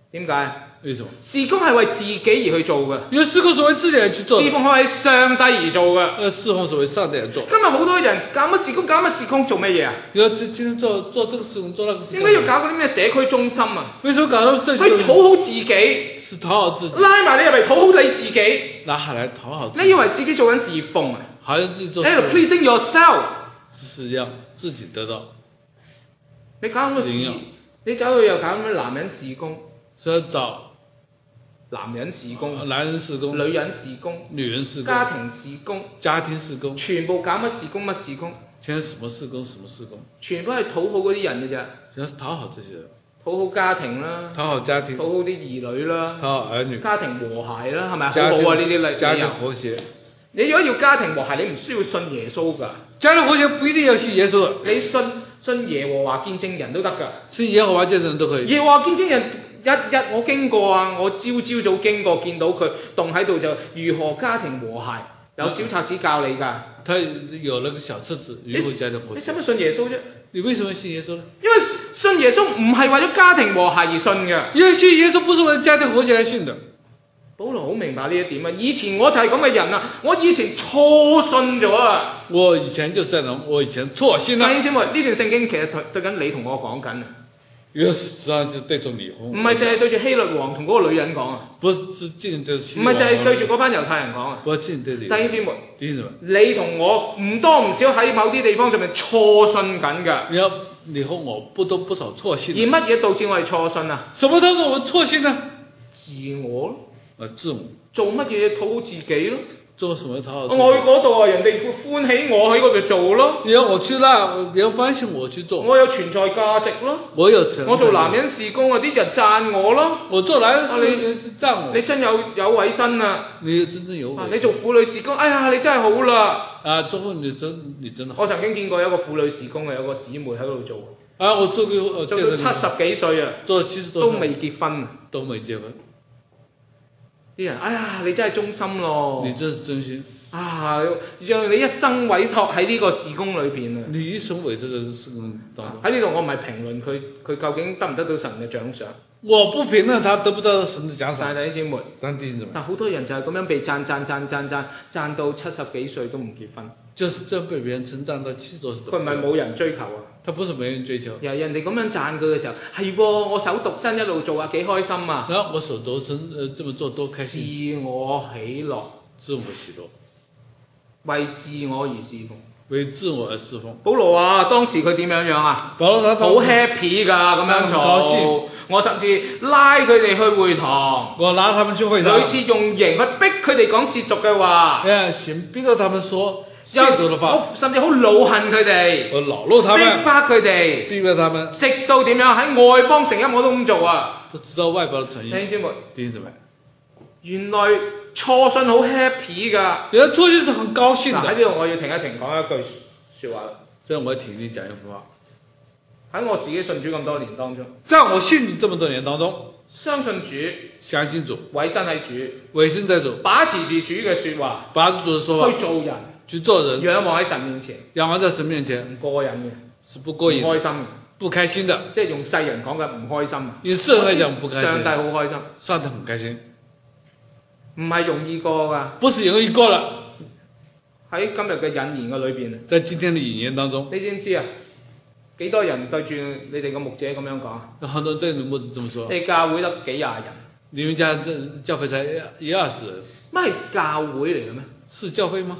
點解？ 為什麼？ 事工係為自己而去做嘅， 因為事工是為自己而去做的。 侍奉係為上帝而做嘅。 呃，侍奉是為上帝而做。 今日好多人搞乜事工搞乜事工做乜嘢啊？ 要今天做做這個事工做那個事工。 點解要搞嗰啲咩社區中心啊？ 為什麼搞到社區？ 去討好自己。 是討好自己。 拉埋你入嚟討好你自己。 拉下來討好自己。 你以為自己做緊侍奉啊？ 好像自己做。 喺度 pleasing yourself。 是要自己得到。 你搞咁多事，你走去又搞咁多男人事工。 所以找。 男人事工， 男人事工， 女人事工， 女人事工， 家庭事工， 家庭事工， 全部搞乜事工乜事工， 全什麼事工什麼事工， 全部係討好嗰啲人嘅咋， 全是討好這些人， 討好家庭啦， 討好家庭， 討好啲兒女啦， 討好兒女， 家庭和諧啦，係咪好好啊呢啲例子？ 家庭和諧。 你如果要家庭和諧，你唔需要信耶穌㗎。 家庭和諧不一定要信耶穌， 你信信耶和華見證人都得㗎。 信耶和華見證人都可以。 耶和華見證人。日日我經過啊，我朝朝早經過見到佢棟喺度就如何家庭和諧，有小冊子教你㗎。 他有那個小冊子如何家庭和諧。 你使乜信耶穌啫？ 你為什麼信耶穌呢？ 因為信耶穌唔係為咗家庭和諧而信嘅。 因為信耶穌不是為了家庭和諧而信的。保羅好明白呢一點啊！以前我就係咁嘅人啊，我以前錯信咗啊。 我以前就這樣，我以前錯信啦。 弟兄姊妹，呢段聖經其實對緊你同我講緊啊。 因為實際上就對住你，唔係淨係對住希律王同嗰個女人講啊， 不是是淨對希律王，唔係淨係對住嗰班猶太人講啊， 不淨對你。弟兄姊妹， 弟兄姊妹， 你同我唔多唔少喺某啲地方上面錯信緊㗎。 你要你和我不多不少錯信。 而乜嘢導致我哋錯信啊？ 什麼導致我們錯信呢？ 自我咯。 啊，自我。做乜嘢討好自己咯？ 做什麼討好？ 我去嗰度啊，人哋歡喜我喺嗰度做咯。 你要我去那，別人歡喜我去做。 我有存在價值咯。 我有存在。 我做男人事工啊，啲人讚我咯。 我做男人事工，啲人讚我。 你真有有委身啊！ 你真正有委身。 你做婦女事工，哎呀，你真係好啦。 啊，做婦女真你真好。 我曾經見過有一個婦女事工嘅，有個姊妹喺度做。 啊，我做過， 做到七十幾歲啊， 做七十多都未結婚， 都未結婚。 啲人，哎呀，你真係忠心咯。 你真係真心。 啊！讓你一生委託喺呢個事工裏邊啊！ 你一生委託喺事工當中。 喺呢度我唔係評論佢，佢究竟得唔得到神嘅獎賞？ 我不評論他得不得神嘅獎賞。但弟兄姊妹， 但弟兄姊妹， 但好多人就係咁樣被讚讚讚讚讚讚到七十幾歲都唔結婚。 就是這樣被別人稱讚到七十多歲都。佢唔係冇人追求啊！ 他不是沒人追求。 人人哋咁樣讚佢嘅時候，係喎，我手獨身一路做啊，幾開心啊！ 然後我手獨身，呃，這麼做多開自心。 我喜樂。 自我喜樂。 為自我而侍奉， 為自我而侍奉。 保羅啊，當時佢點樣樣啊？ 保羅好 happy 㗎，咁樣做。我甚至拉佢哋去會堂。 我拉他們去會堂。 屢次用刑去逼佢哋講褻瀆嘅話。 誒，行逼到他們說褻瀆嘅話。 我甚至好惱恨佢哋。 我惱怒他們。 逼迫佢哋。 逼迫他們。 直到點樣喺外邦城邑我都咁做啊。 都知道外邦嘅誠意。 弟兄姊妹， 弟兄姊妹， 原來錯信好 happy 㗎。 原來錯信是很高興的。 喺呢度我要停一停講一句説話啦。 所以我要停你講一句話。 喺我自己信主咁多年當中， 在我信主這麼多年當中， 相信主， 相信主， 委身喺主， 委身在主， 把持住主嘅説話， 把持主嘅説話， 去做人， 去做人， 仰望喺神面前， 仰望在神面前， 唔過癮嘅， 是不過癮， 唔開心嘅， 不開心的， 即係用世人講嘅唔開心。 用世人嚟講不開心。 上帝好開心， 上帝很開心， 唔係容易過㗎， 不是容易過了。 喺今日嘅引言嘅裏邊， 在今天的引言當中， 你知唔知啊？幾多人對住你哋嘅牧者咁樣講？ 很多人對你牧者這麼說。 你教會得幾廿人？ 你們家教會才一二十人。 乜係教會嚟嘅咩？ 是教會嗎？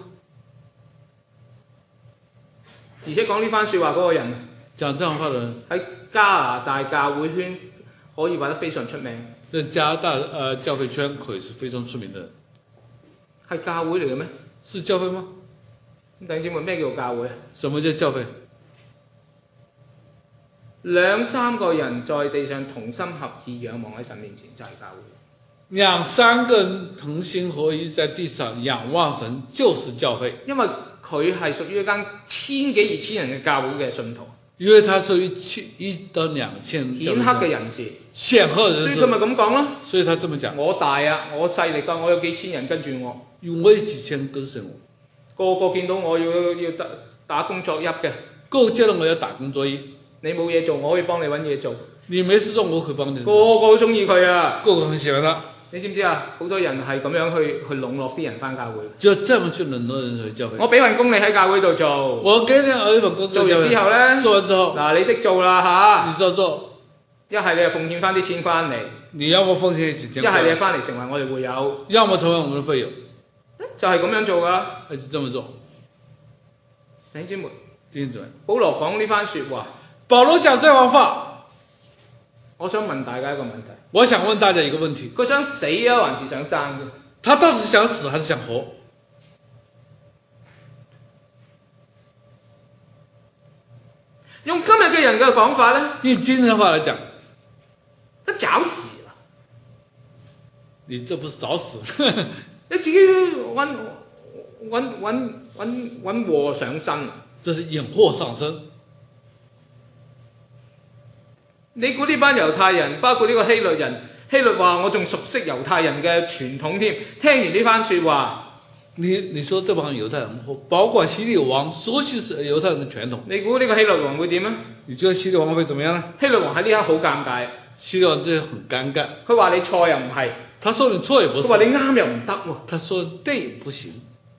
而且講呢番説話嗰個人， 講這樣話嘅人喺加拿大教會圈可以話得非常出名。 在加拿大呃教會圈可以是非常出名的人。 係教會嚟嘅咩？ 是教會嗎？ 弟兄姊妹，咩叫教會啊？ 什麼叫教會？ 兩三個人在地上同心合意仰望喺神面前就係教會。 兩三個人同心合意在地上仰望神就是教會。因為佢係屬於一間千幾二千人嘅教會嘅信徒。 因為他屬於千一到兩千顯赫嘅人士。 顯赫人士。 所以佢咪咁講咯。 所以他這麼講。 我大啊，我勢力㗎，我有幾千人跟住我。 我有幾千跟隨我。 個個見到我要要打打工作揖嘅。 個個見到我要打工作揖。 你冇嘢做，我可以幫你揾嘢做。 你沒事做，我可以幫你。 個個都中意佢啊， 個個很喜歡他。 你知唔知啊？好多人係咁樣去去籠絡啲人翻教會。 就這麼去籠絡人去教會。 我俾份工你喺教會度做。 我給你一份工作。 做完之後咧， 做完之後， 嗱你識做啦嚇。 你就做。 一係你就奉獻翻啲錢翻嚟。 你要麼奉獻一啲錢。 一係你就翻嚟成為我哋會友。 要麼成為我們的會友。 就係咁樣做㗎。 係就這麼做。 弟兄姊妹。 弟兄姊妹。 保羅講呢番説話。 保羅講這番話。 我想問大家一個問題。 我想問大家一個問題。 佢想死啊，還是想生嘅？ 他到底是想死還是想活？ 用今日嘅人嘅講法咧， 用今日嘅話嚟講， 他找死啦！ 你這不是找死？ 你自己揾揾揾揾揾禍上身。 這是引禍上身。 你估呢班猶太人，包括呢個希律人，希律話我仲熟悉猶太人嘅傳統添。聽完呢番説話， 你你說這幫猶太人，包括希律王熟悉是猶太人的傳統。 你估呢個希律王會點啊？ 你覺得希律王會怎麼樣呢？ 希律王喺呢刻好尷尬。 希律王真係很尷尬。 佢話你錯又唔係， 他說你錯也不是。 佢話你啱又唔得喎。 他說對不行。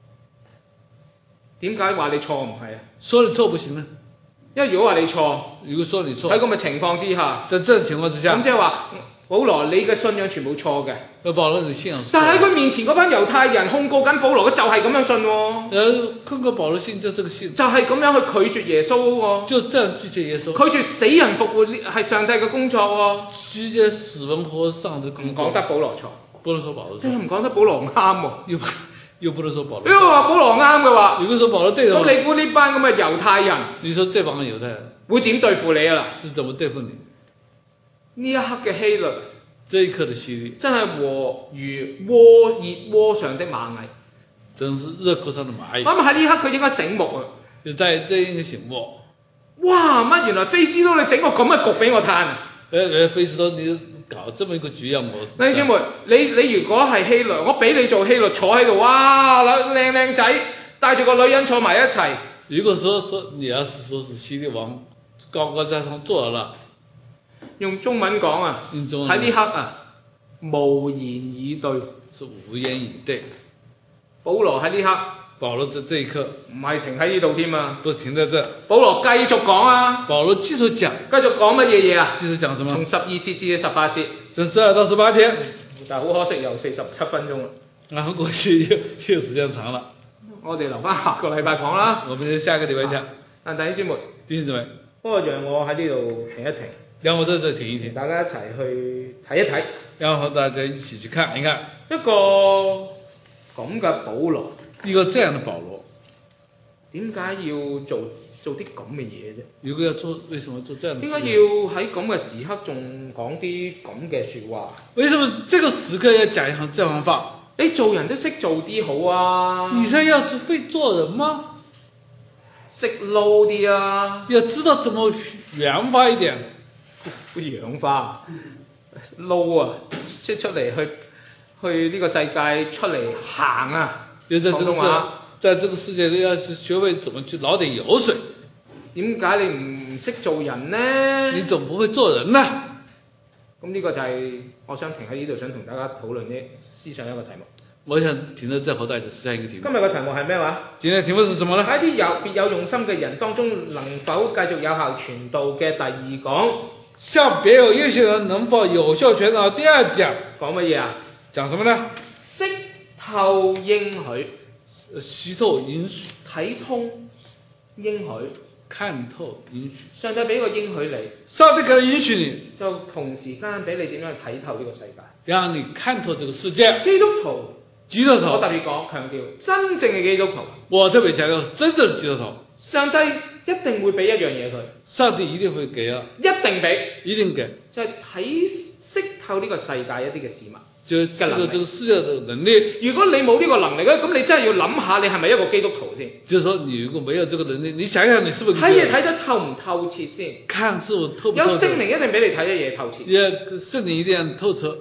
點解話你錯唔係啊？ 說你錯不行呢？ 因為如果話你錯， 如果說你錯， 喺咁嘅情況之下， 在這種情況之下， 咁即係話保羅你嘅信仰全部錯嘅。 那保羅你信仰錯。 但係喺佢面前嗰班猶太人控告緊保羅，佢就係咁樣信喎。 誒，控告保羅信就這個信， 就係咁樣去拒絕耶穌喎。 就這樣拒絕耶穌。 拒絕死人復活係上帝嘅工作喎。 拒絕死人復活上帝工作。 唔講得保羅錯， 不能說保羅錯。 即係唔講得保羅啱喎。 又又不能說保羅。 如果話保羅啱嘅話， 如果說保羅對嘅話， 咁你估呢班咁嘅猶太人， 你說這幫猶太人會點對付你啊啦？ 是怎麼對付你？ 呢一刻嘅希律， 這一刻的希律， 真係和如鍋熱鍋上的螞蟻， 真是熱鍋上的螞蟻。 咁喺呢刻佢應該醒目啊！ 就在這應該醒目。 哇！乜原來菲斯都你整個咁嘅局俾我嘆啊！ 誒誒，菲斯都你搞這麼一個局讓我。 弟兄姊妹，你你如果係希律，我俾你做希律坐喺度，哇！靚靚仔帶住個女人坐埋一齊。 如果說說你要是說是希律王高高在上坐了， 用中文講啊，喺呢刻啊，無言以對， 是無言以對。 保羅喺呢刻， 保羅在這一刻唔係停喺呢度添啊， 不停在這。 保羅繼續講啊， 保羅繼續講，繼續講乜嘢嘢啊？ 繼續講什麼？ 從十二節至十八節， 從十二到十八節。 但係好可惜，又四十七分鐘啦。 啊，過去又又時間長了。 我哋留翻下個禮拜講啦。 我們就下個禮拜講。 但弟兄姊妹， 弟兄姊妹， 不過讓我喺呢度停一停， 讓我在這停一停， 大家一齊去睇一睇， 然後大家一起去看一看一個咁嘅保羅， 一個這樣的保羅， 點解要做做啲咁嘅嘢啫？ 如果要做，為什麼做這樣的事？ 點解要喺咁嘅時刻仲講啲咁嘅説話？ 為什麼這個時刻要講一行這番話？ 你做人都識做啲好啊！ 你現在要是會做人嗎？ 識撈啲啊！ 要知道怎麼圓滑一點， 好養花撈啊！即係出嚟去去呢個世界出嚟行啊！ 就在這個世，在這個世界要是學會怎麼去撈點油水。 點解你唔識做人呢？ 你總不會做人呢？ 咁呢個就係我想停喺呢度，想同大家討論呢思想一個題目。 我想停喺這後代就思想一個題目。 今日嘅題目係咩話？ 今日題目是什麼呢？ 喺啲有別有用心嘅人當中，能否繼續有效傳道嘅第二講。 向別有用心人能否有效傳道？第二講講乜嘢啊？ 講什麼呢？ 識透應許， 識透應許， 睇通應許， 看透應許。 上帝俾個應許你， 上帝給了應許你， 就同時間俾你點樣去睇透呢個世界， 讓你看透這個世界。 基督徒， 基督徒，我特別講強調真正嘅基督徒。我特別強調真正嘅基督徒。 上帝一定會俾一樣嘢佢。上帝一定會給啊！一定俾，一定給。就係睇識透呢個世界一啲嘅事物。就這個這個世界的能力。如果你冇呢個能力咧，咁你真係要諗下，你係咪一個基督徒先？就是說，你如果沒有這個能力，你想一想，你是不是睇嘢睇得透唔透徹先？看是否透不透徹？有聖靈一定俾你睇啲嘢透徹。也聖靈一定透徹。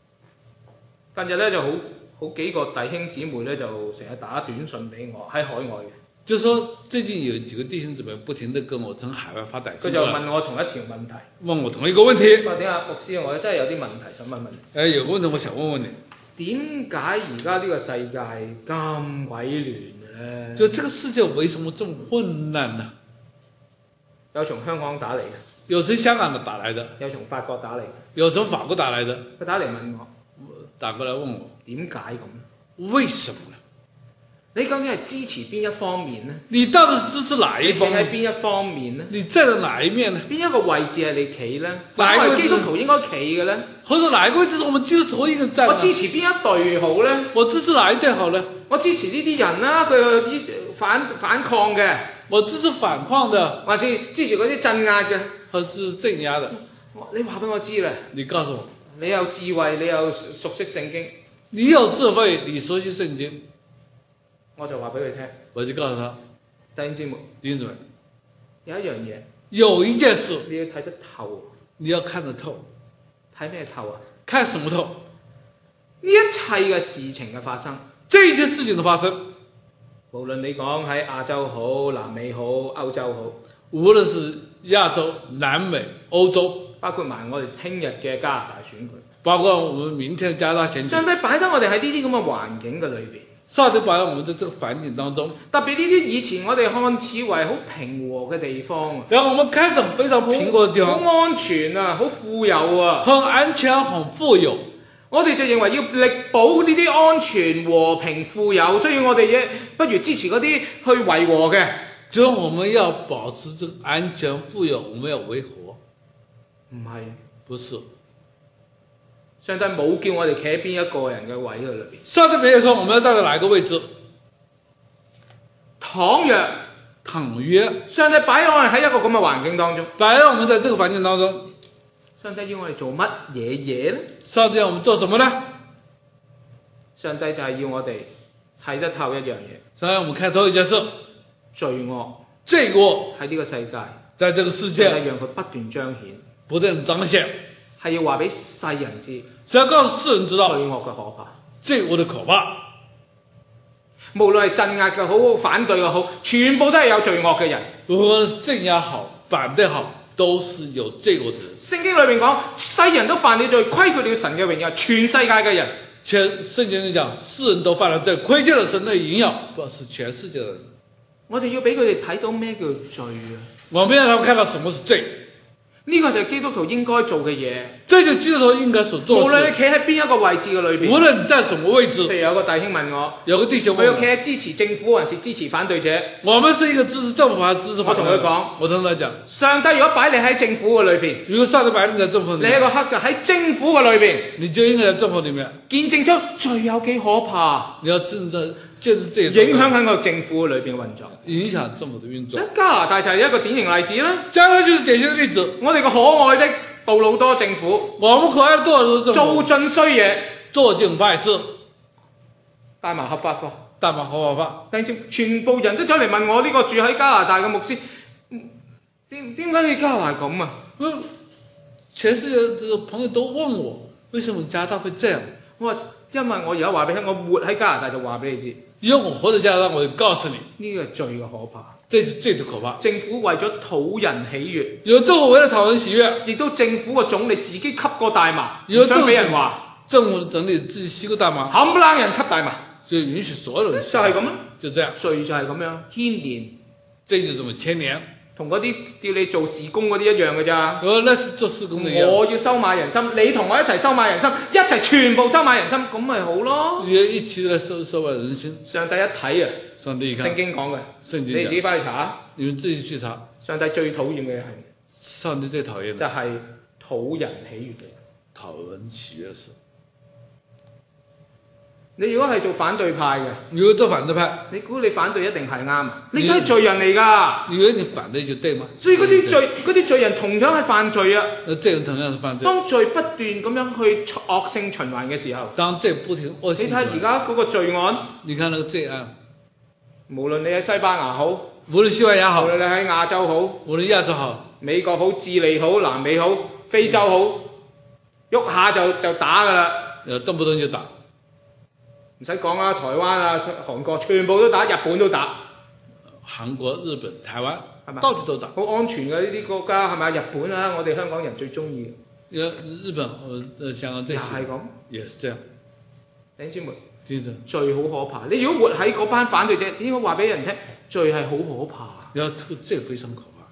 近日咧就好好幾個弟兄姊妹咧就成日打短信俾我喺海外嘅。 就說最近有幾個弟兄姊妹不停地跟我從海外發短信佢就問我同一條問題， 問我同一個問題。 我點啊，牧師，我真係有啲問題想問問你。 誒，有個問題我想問問你， 點解而家呢個世界咁鬼亂嘅咧？ 就這個世界為什麼這麼混亂呢？ 有從香港打嚟嘅， 有從香港的打來的， 有從法國打嚟嘅， 有從法國打來的。 佢打嚟問我， 打過來問我點解咁？ 為什麼呢？ 你究竟係支持邊一方面呢？ 你到底支持哪一方面？ 你企喺邊一方面呢？ 你站在哪一面呢？ 邊一個位置係你企呢？ 哪一個位置我係基督徒應該企嘅呢？ 或者哪一個位置是我們基督徒應該站？ 我支持邊一隊好呢？ 我支持哪一隊好呢？ 我支持呢啲人啦，佢依反反抗嘅， 我支持反抗的， 或者支持嗰啲鎮壓嘅。 或者是鎮壓的。 你話俾我知啦， 你告訴我， 你有智慧，你有熟悉聖經， 你有智慧，你熟悉聖經， 我就話俾佢聽。 我就告訴他， 弟兄姊妹， 弟兄姊妹， 有一樣嘢， 有一件事你要睇得透。 你要看得透。 睇咩透啊？ 看什麼透？ 呢一切嘅事情嘅發生， 這一件事情的發生， 無論你講喺亞洲好、南美好、歐洲好， 無論是亞洲、南美、歐洲， 包括埋我哋聽日嘅加拿大選舉， 包括我們明天加拿大選舉， 上帝擺得我哋喺呢啲咁嘅環境嘅裏邊。 上帝擺喺我們的這個環境當中， 特別呢啲以前我哋看似為好平和嘅地方， 然後我們看着非常平和的地方， 好安全啊，好富有啊， 很安全、很富有。 我哋就認為要力保呢啲安全、和平、富有，所以我哋亦不如支持嗰啲去維和嘅。 所以我們要保持這個安全、富有，我們要維和。 唔係， 不是。 上帝冇叫我哋企喺邊一個人嘅位嘅裏邊。 上帝沒有說我們要站在哪一個位置。 倘若倘若上帝擺我哋喺一個咁嘅環境當中， 擺喺我們在這個環境當中， 上帝要我哋做乜嘢嘢呢？ 上帝要我們做什麼呢？ 上帝就係要我哋睇得透一樣嘢。 上帝要我們看透一件事， 罪惡， 罪惡喺呢個世界， 在這個世界， 係讓佢不斷彰顯， 不斷彰顯， 係要話俾世人知， 是要告訴世人知道罪惡嘅可怕， 罪惡的可怕。 無論係鎮壓嘅好，反對嘅好，全部都係有罪惡嘅人。 無論鎮壓好，反對好，都是有罪惡的人。 聖經裏面講，世人都犯了罪，虧缺了神嘅榮耀，全世界嘅人。 全聖經裏講，世人都犯了罪，虧欠了神的榮耀，不是全世界的人。 我哋要俾佢哋睇到咩叫罪啊！ 我們要讓他們看到什麼是罪。 呢個就係基督徒應該做嘅嘢。 這就基督徒應該所做的事。 無論你企喺邊一個位置嘅裏邊， 無論你在什麼位置。 譬如有個弟兄問我， 有個弟兄問我， 佢要企喺支持政府還是支持反對者？ 我們是一個支持政府還是支持反對者？ 我同佢講， 我同佢講， 上帝如果擺你喺政府嘅裏邊， 如果上帝擺你喺政府裏面， 你一個黑就喺政府嘅裏邊， 你就應該喺政府裏面見證出罪有幾可怕。 你要見證見證這影響喺個政府裏邊嘅運作， 影響政府的運作。 加拿大就係一個典型例子啦。 加拿大就是典型的例子。 我哋個可愛的杜魯多政府， 我們可愛的杜魯多政府做盡衰嘢， 做盡壞事， 大麻合法化， 大麻合法化。 但係全部人都走嚟問我呢個住喺加拿大嘅牧師，點點解你加拿大咁啊？ 全世界嘅朋友都問我，為什麼加拿大會這樣？ 我話因為我而家話俾你聽，我活喺加拿大就話俾你知。 因為我活在加拿大，我就告訴你， 呢個係罪嘅可怕。 這是罪的可怕。 政府為咗討人喜悅， 有政府為了討人喜悅， 亦都政府個總理自己吸過大麻， 有想俾人話政府總理自己吸過大麻， 冚唪唥人吸大麻， 就允許所有人吸， 就係咁啦， 就這樣， 罪就係咁樣牽連， 這就這麼牽連。 同嗰啲叫你做事工嗰啲一樣嘅咋。 我那是做事工的一樣。 我要收買人心，你同我一齊收買人心，一齊全部收買人心，咁咪好咯。 要一起來收收買人心。 上帝一睇啊， 上帝一看， 聖經講嘅， 聖經你自己翻去查。 你們自己去查。 上帝最討厭嘅係， 上帝最討厭就係討人喜悅嘅人。 討人喜悅的事。 你如果係做反對派嘅， 如果做反對派， 你估你反對一定係啱？你都係罪人嚟㗎。 你以為你反對就對嗎？ 所以嗰啲罪，嗰啲罪人同樣係犯罪啊。 那這人同樣是犯罪。 當罪不斷咁樣去惡性循環嘅時候， 當罪不停惡性循環。 你睇而家嗰個罪案， 你看那個罪案， 無論你喺西班牙好， 無論西班牙好， 無論你喺亞洲好， 無論亞洲好， 美國好、智利好、南美好、非洲好，喐下就就打㗎啦。 誒，動不動就打。 唔使講啦，台灣啊、韓國全部都打，日本都打。 韓國、日本、台灣， 係咪？ 到處都打。 好安全嘅呢啲國家係咪？日本啊，我哋香港人最中意。 日日本、呃香港這些又係咁， 也是這樣。 弟兄姊妹， 其實罪好可怕。你如果活喺嗰班反對者，應該話俾人聽，罪係好可怕。 要這個這個非常可怕。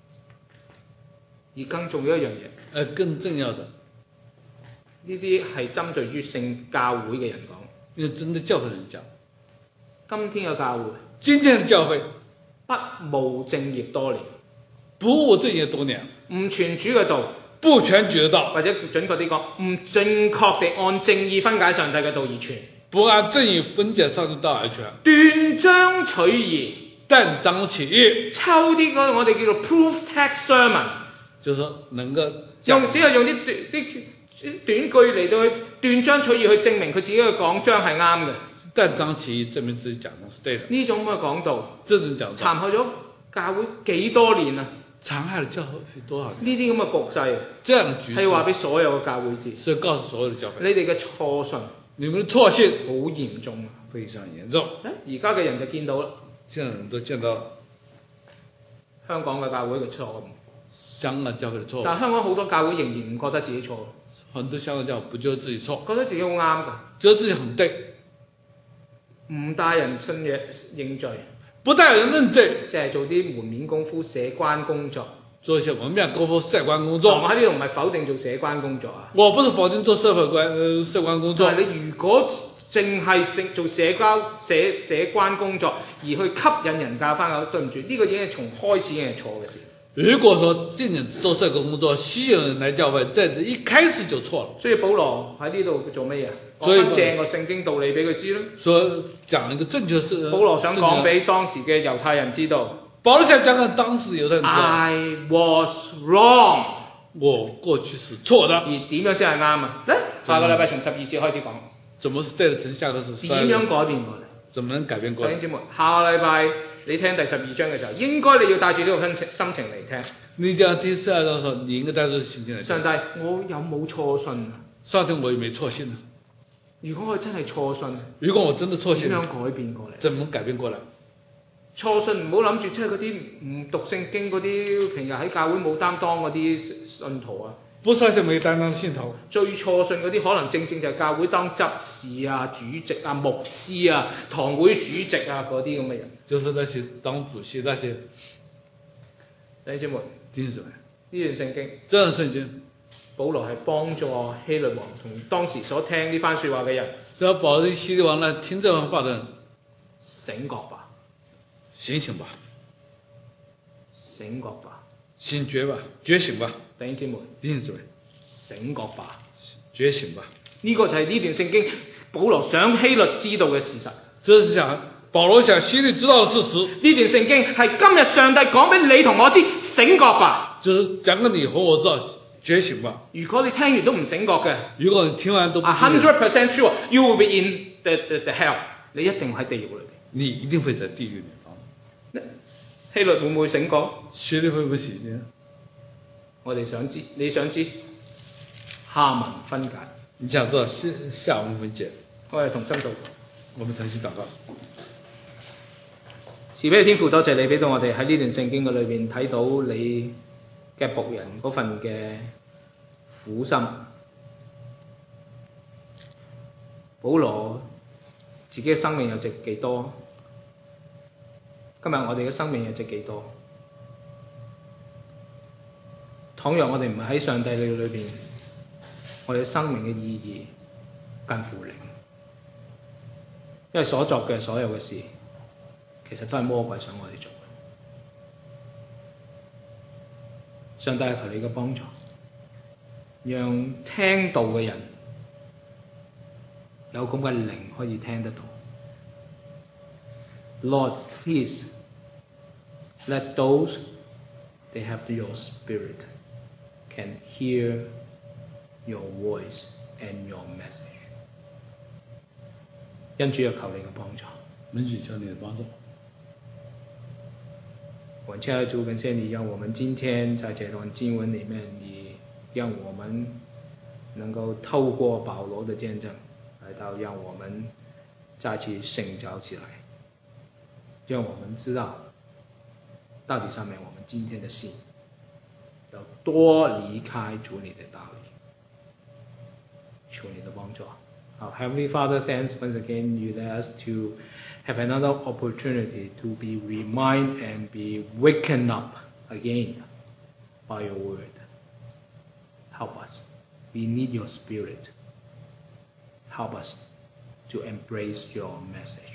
而更重要一樣嘢， 呃，更重要的， 呢啲係針對於聖教會嘅人講。 因為針對教會人講， 今天嘅教會， 今天的教會不務正業多年， 不務正業多年， 唔傳主嘅道， 不傳主的道， 或者準確啲講，唔正確地按正義分解上帝嘅道而傳， 不按正義分解上帝道而傳， 斷章取義， 斷章取義， 抽啲個我哋叫做 proof text sermon， 就是能夠用只係用啲短啲短句嚟到去斷章取義去證明佢自己嘅講章係啱嘅。 斷章取義證明自己講的是對的。 呢種咁嘅講道， 這種講道殘害咗教會幾多年啊！ 殘害了教會多少年？ 呢啲咁嘅局勢， 這樣的局勢係話俾所有嘅教會知， 是告訴所有的教會， 你哋嘅錯信， 你們的錯信好嚴重啊， 非常嚴重。 而家嘅人就見到啦， 現在人都見到了香港嘅教會嘅錯誤， 香港教會的錯誤。 但係香港好多教會仍然唔覺得自己錯， 很多香港教會不覺得自己錯， 覺得自己好啱㗎， 覺得自己很對， 唔帶人信嘢認罪， 不帶人認罪， 即係做啲門面功夫、社關工作。 做一些門面功夫、社關工我作。 喺呢度唔係否定做社關工作啊， 我不是否定做社會關呃社關工作。 但係你如果淨係做社交社社關工作而去吸引人教翻我，對唔住，呢、這個已經係從開始已經係錯嘅事。 如果說僅僅做社工工作吸引人來教會，這一開始就錯了。 所以保羅喺呢度做乜嘢？ 所以講正個聖經道理俾佢知咯。 所以講一個正確事。 保羅想講俾當時嘅猶太人知道。 保羅想講給當時猶太人知道。 I was wrong。 我過去是錯的。 而點樣先係啱啊？咧，下個禮拜從十二節開始講。 怎麼是對的？從下個是十二。 點樣改變過嚟？ 怎麼能改變過嚟？ 弟兄姊妹，下個禮拜你聽第十二章嘅時候，應該你要帶住呢個心情心情嚟聽。 你講第十二章嘅時候，你應該帶住心情嚟聽。 上帝，我有冇錯信啊？ 上帝，我有冇錯信啊？ 如果我真係錯信， 如果我真的錯信， 點樣改變過嚟？ 怎麼改變過來？ 錯信唔好諗住，即係嗰啲唔讀聖經嗰啲，平日喺教會冇擔當嗰啲信徒啊。 不是那些沒擔當的信徒。 最錯信嗰啲，可能正正就係教會當執事啊、主席啊、牧師啊、堂會主席啊嗰啲咁嘅人。 就是那些當主席那些。 弟兄姊妹， 聽什麼？ 呢段聖經， 這段聖經， 保羅係幫助希律王同當時所聽呢番説話嘅人。 只要保羅希律王呢聽這番話的人， 醒覺吧， 醒醒吧， 醒覺吧， 醒覺吧，覺醒吧， 弟兄姊妹， 弟兄姊妹， 醒覺吧， 覺醒吧。 呢個就係呢段聖經保羅想希律知道嘅事實。 這是想保羅想希律知道嘅事實。呢段聖經係今日上帝講俾你同我知，醒覺吧。 就是講給你和我知道，覺醒吧。 如果你聽完都唔醒覺嘅， 如果你聽完都不 hundred percent sure you will be in the the the hell，你一定喺地獄裏邊。 你一定會在地獄裏邊。 希律會唔會醒覺？ 希律會唔會醒覺？ 我哋想知，你想知下文分解。 你想知道下下文分解？ 我哋同心禱告。 我們同心禱告。 慈悲嘅天父，多謝你俾到我哋喺呢段聖經嘅裏邊睇到你嘅僕人嗰份嘅苦心。保羅自己嘅生命又值幾多？今日我哋嘅生命又值幾多？倘若我哋唔係喺上帝你裏邊，我哋生命嘅意義近乎零，因為所作嘅所有嘅事，其實都係魔鬼想我哋做嘅。上帝係求你嘅幫助，讓聽道嘅人有咁嘅靈可以聽得到。Lord, please let those they have your spirit can hear your voice and your message。因主要求你嘅幫助。 恩主求你的幫助。 我親愛的主，感謝你讓我們今天在這段經文裡面，你讓我們能夠透過保羅的見證，來到讓我們再次醒覺起來，讓我們知道到底上面我们今天的心有多离开主你的道理，求你的帮助。Our Heavenly Father, thanks once again you let us to have another opportunity to be reminded and be waken up again by your word. Help us. We need your spirit. Help us to embrace your message.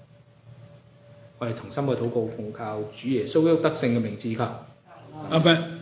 我哋同心嘅禱告，奉靠主耶穌基督得勝嘅名字求。 阿門。